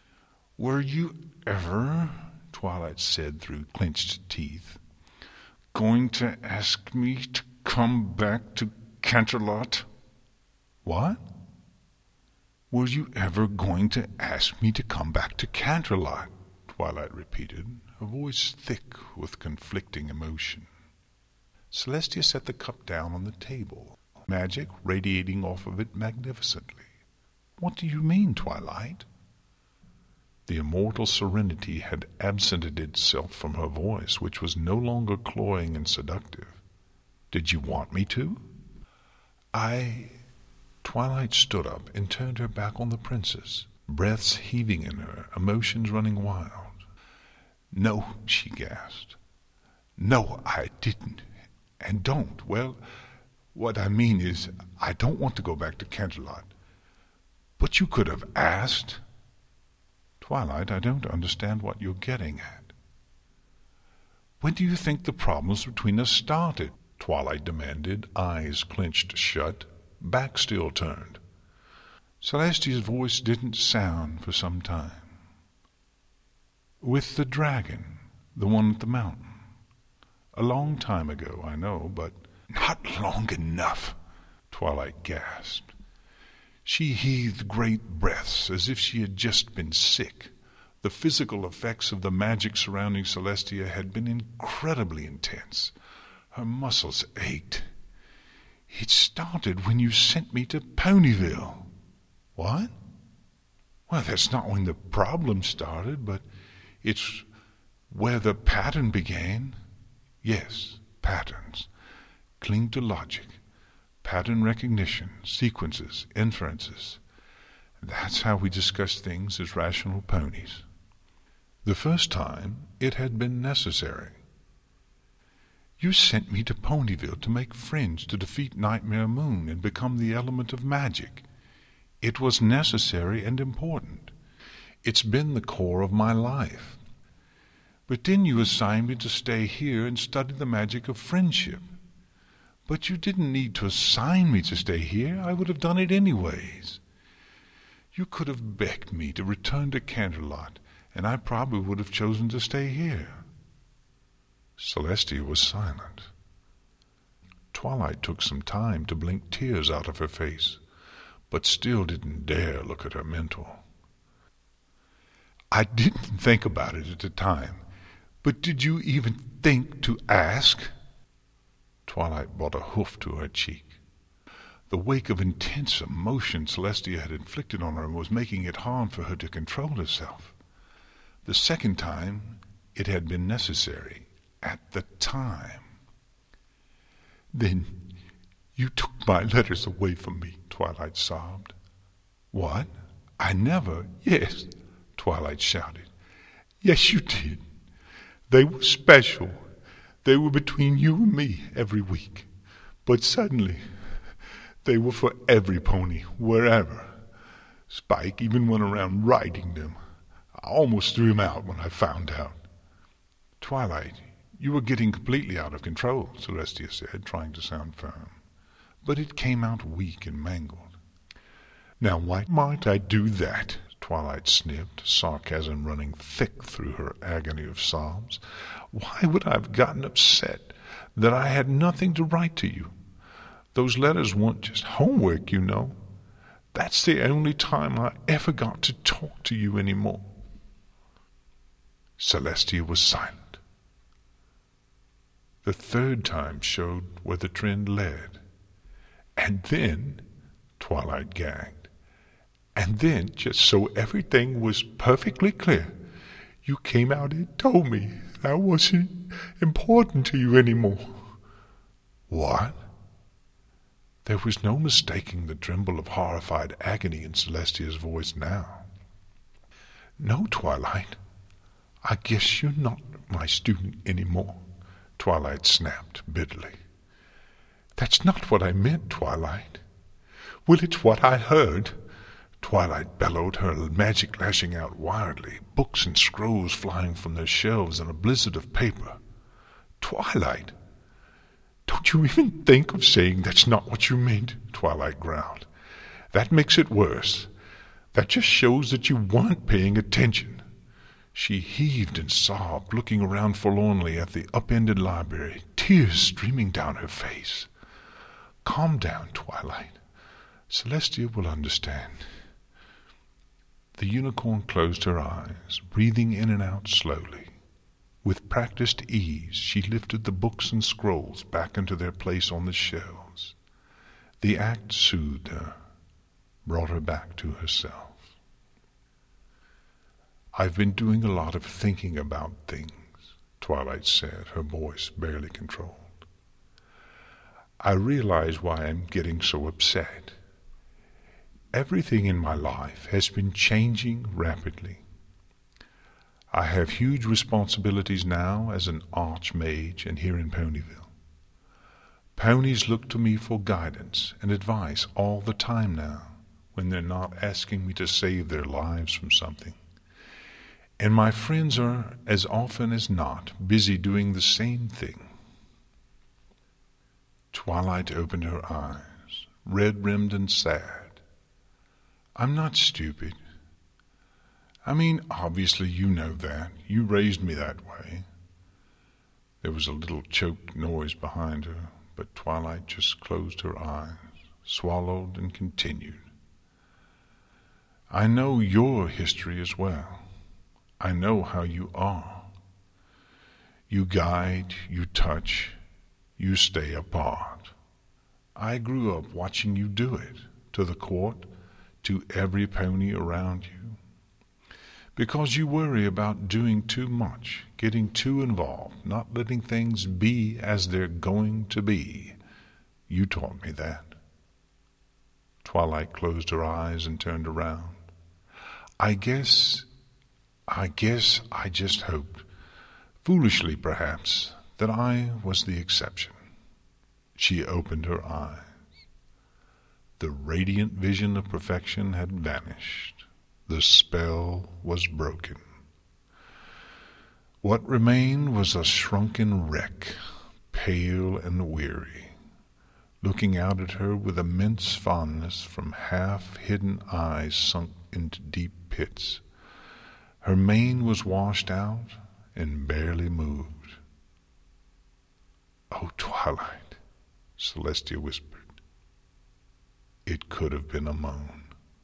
S1: Were you ever, Twilight said through clenched teeth,
S2: going to ask me to come back to Canterlot?
S1: What?
S2: Were you ever going to ask me to come back to Canterlot?
S1: Twilight repeated, her voice thick with conflicting emotion. Celestia set the cup down on the table, magic radiating off of it magnificently. What do you mean, Twilight? The immortal serenity had absented itself from her voice, which was no longer cloying and seductive. Did you want me to? I... Twilight stood up and turned her back on the princess, breaths heaving in her, emotions running wild.
S2: No, she gasped. No, I didn't, and don't. Well, what I mean is, I don't want to go back to Canterlot. But you could have asked.
S1: Twilight, I don't understand what you're getting at.
S2: When do you think the problems between us started?
S1: Twilight demanded, eyes clenched shut, back still turned.
S2: Celestia's voice didn't sound for some time.
S1: With the dragon, the one at the mountain. A long time ago, I know, but...
S2: Not long enough, Twilight gasped. She heaved great breaths as if she had just been sick. The physical effects of the magic surrounding Celestia had been incredibly intense. Her muscles ached. It started when you sent me to Ponyville.
S1: What?
S2: Well, that's not when the problem started, but it's where the pattern began. Yes, patterns. Cling to logic. Pattern recognition, sequences, inferences. That's how we discuss things as rational ponies.
S1: The first time, it had been necessary.
S2: You sent me to Ponyville to make friends, to defeat Nightmare Moon and become the element of magic. It was necessary and important.
S1: It's been the core of my life.
S2: But then you assigned me to stay here and study the magic of friendship. But you didn't need to assign me to stay here. I would have done it anyways. You could have begged me to return to Canterlot, and I probably would have chosen to stay here.
S1: Celestia was silent. Twilight took some time to blink tears out of her face, but still didn't dare look at her mentor.
S2: I didn't think about it at the time, but did you even think to ask?
S1: Twilight brought a hoof to her cheek.
S2: The wake of intense emotion Celestia had inflicted on her was making it hard for her to control herself. The second time, it had been necessary. At the time. Then you took my letters away from me, Twilight sobbed.
S1: What?
S2: I never... Yes, Twilight shouted. Yes, you did. They were special. They were between you and me every week. But suddenly, they were for every pony, wherever. Spike even went around writing them. I almost threw him out when I found out. Twilight, you were getting completely out of control, Celestia said, trying to sound firm. But it came out weak and mangled. Now why might I do that? Twilight sniffed, sarcasm running thick through her agony of sobs. Why would I have gotten upset that I had nothing to write to you? Those letters weren't just homework, you know. That's the only time I ever got to talk to you anymore. Celestia was silent. The third time showed where the trend led. And then, Twilight gagged, and then, just so everything was perfectly clear, you came out and told me I wasn't important to you anymore.
S1: What?
S2: There was no mistaking the tremble of horrified agony in Celestia's voice now. No, Twilight, I guess you're not my student anymore, Twilight snapped bitterly. That's not what I meant, Twilight. Well, it's what I heard. Twilight bellowed, her magic lashing out wildly, books and scrolls flying from their shelves in a blizzard of paper. Twilight! Don't you even think of saying that's not what you meant, Twilight growled. That makes it worse. That just shows that you weren't paying attention.
S1: She heaved and sobbed, looking around forlornly at the upended library, tears streaming down her face. "Calm down, Twilight. Celestia will understand." The unicorn closed her eyes, breathing in and out slowly. With practiced ease, she lifted the books and scrolls back into their place on the shelves. The act soothed her, brought her back to herself. "I've been doing a lot of thinking about things," Twilight said, her voice barely controlled. "I realize why I'm getting so upset. Everything in my life has been changing rapidly. I have huge responsibilities now as an archmage and here in Ponyville. Ponies look to me for guidance and advice all the time now, when they're not asking me to save their lives from something. And my friends are, as often as not, busy doing the same thing." Twilight opened her eyes, red-rimmed and sad. "I'm not stupid. I mean, obviously you know that. You raised me that way." There was a little choked noise behind her, but Twilight just closed her eyes, swallowed, and continued. "I know your history as well. I know how you are. You guide, you touch, you stay apart. I grew up watching you do it, to the court, to every pony around you. Because you worry about doing too much, getting too involved, not letting things be as they're going to be. You taught me that." Twilight closed her eyes and turned around. I guess... I guess I just hoped, foolishly perhaps, that I was the exception." She opened her eyes. The radiant vision of perfection had vanished. The spell was broken. What remained was a shrunken wreck, pale and weary, looking out at her with immense fondness from half-hidden eyes sunk into deep pits. Her mane was washed out and barely moved. "Oh, Twilight," Celestia whispered. It could have been a moan.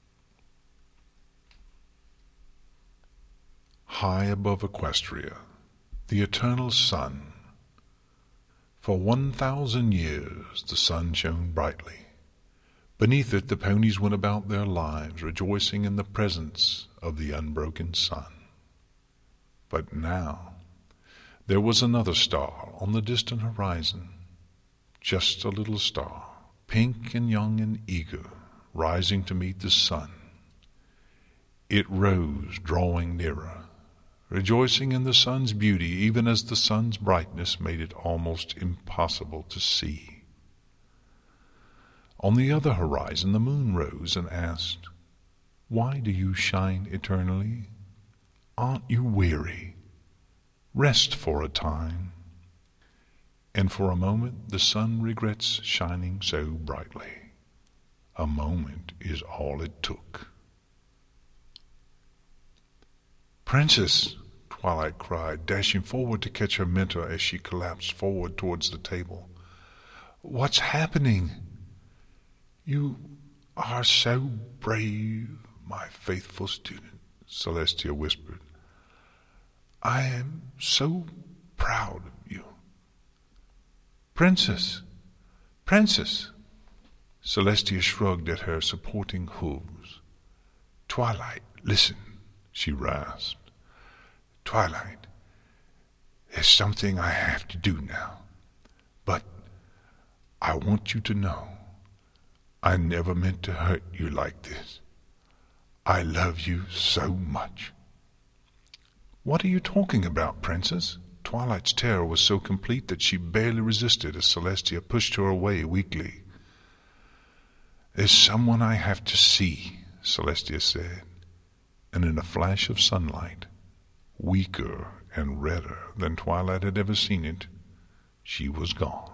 S1: High above Equestria, the eternal sun. For one thousand years the sun shone brightly. Beneath it the ponies went about their lives, rejoicing in the presence of the unbroken sun. But now there was another star on the distant horizon, just a little star, pink and young and eager, rising to meet the sun. It rose, drawing nearer, rejoicing in the sun's beauty, even as the sun's brightness made it almost impossible to see. On the other horizon the moon rose and asked, "Why do you shine eternally? Aren't you weary? Rest for a time." And for a moment the sun regrets shining so brightly. A moment is all it took. "Princess!" Twilight cried, dashing forward to catch her mentor as she collapsed forward towards the table. "What's happening?" "You are so brave, my faithful student," Celestia whispered. "I am so proud of you." "Princess! Princess!" Celestia shrugged at her supporting hooves. "Twilight, listen," she rasped. "Twilight, there's something I have to do now. But I want you to know I never meant to hurt you like this. I love you so much." "What are you talking about, Princess?" Twilight's terror was so complete that she barely resisted as Celestia pushed her away weakly. "There's someone I have to see," Celestia said, and in a flash of sunlight, weaker and redder than Twilight had ever seen it, she was gone.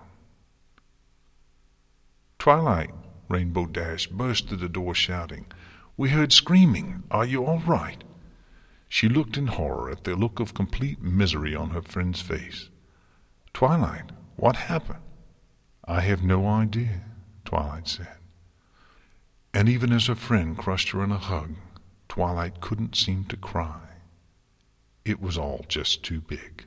S1: "Twilight!" Rainbow Dash burst through the door shouting. "We heard screaming. Are you all right?" She looked in horror at the look of complete misery on her friend's face. "Twilight, what happened?" "I have no idea," Twilight said. And even as her friend crushed her in a hug, Twilight couldn't seem to cry. It was all just too big.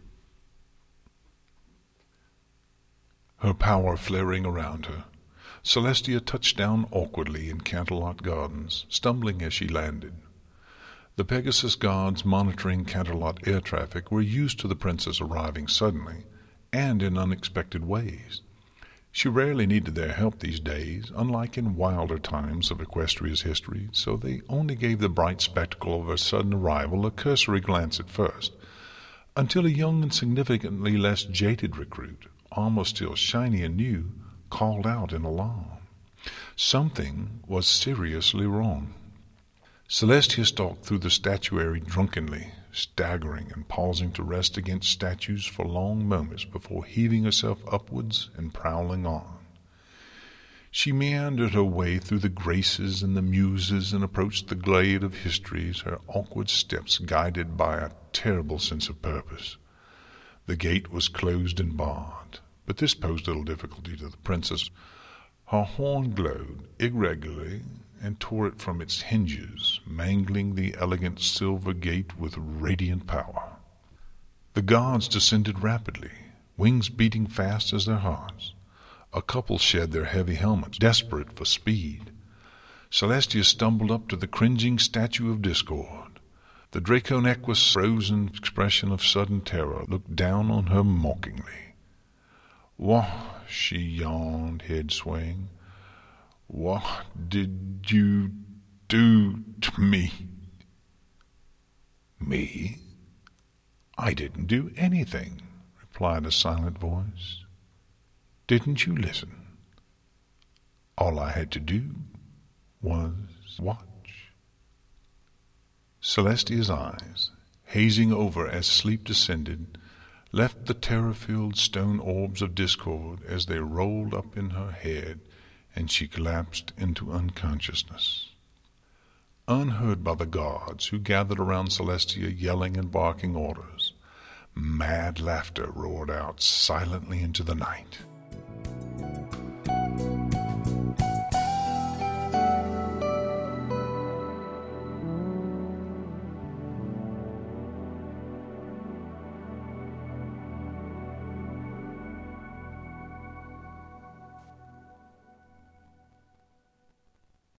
S1: Her power flaring around her, Celestia touched down awkwardly in Canterlot Gardens, stumbling as she landed. The Pegasus guards monitoring Canterlot air traffic were used to the princess arriving suddenly and in unexpected ways. She rarely needed their help these days, unlike in wilder times of Equestria's history, so they only gave the bright spectacle of her sudden arrival a cursory glance at first, until a young and significantly less jaded recruit, almost still shiny and new, called out in alarm. Something was seriously wrong. Celestia stalked through the statuary drunkenly, staggering and pausing to rest against statues for long moments before heaving herself upwards and prowling on. She meandered her way through the graces and the muses and approached the glade of histories, her awkward steps guided by a terrible sense of purpose. The gate was closed and barred, but this posed little difficulty to the princess. Her horn glowed irregularly and tore it from its hinges, mangling the elegant silver gate with radiant power. The guards descended rapidly, wings beating fast as their hearts. A couple shed their heavy helmets, desperate for speed. Celestia stumbled up to the cringing statue of Discord. The Draconequus' frozen expression of sudden terror looked down on her mockingly. "What?" she yawned, head swaying. "What did you do to me?" "Me? I didn't do anything," replied a silent voice. "Didn't you listen? All I had to do was watch." Celestia's eyes, hazing over as sleep descended, left the terror-filled stone orbs of Discord as they rolled up in her head, and she collapsed into unconsciousness. Unheard by the guards who gathered around Celestia yelling and barking orders, mad laughter roared out silently into the night.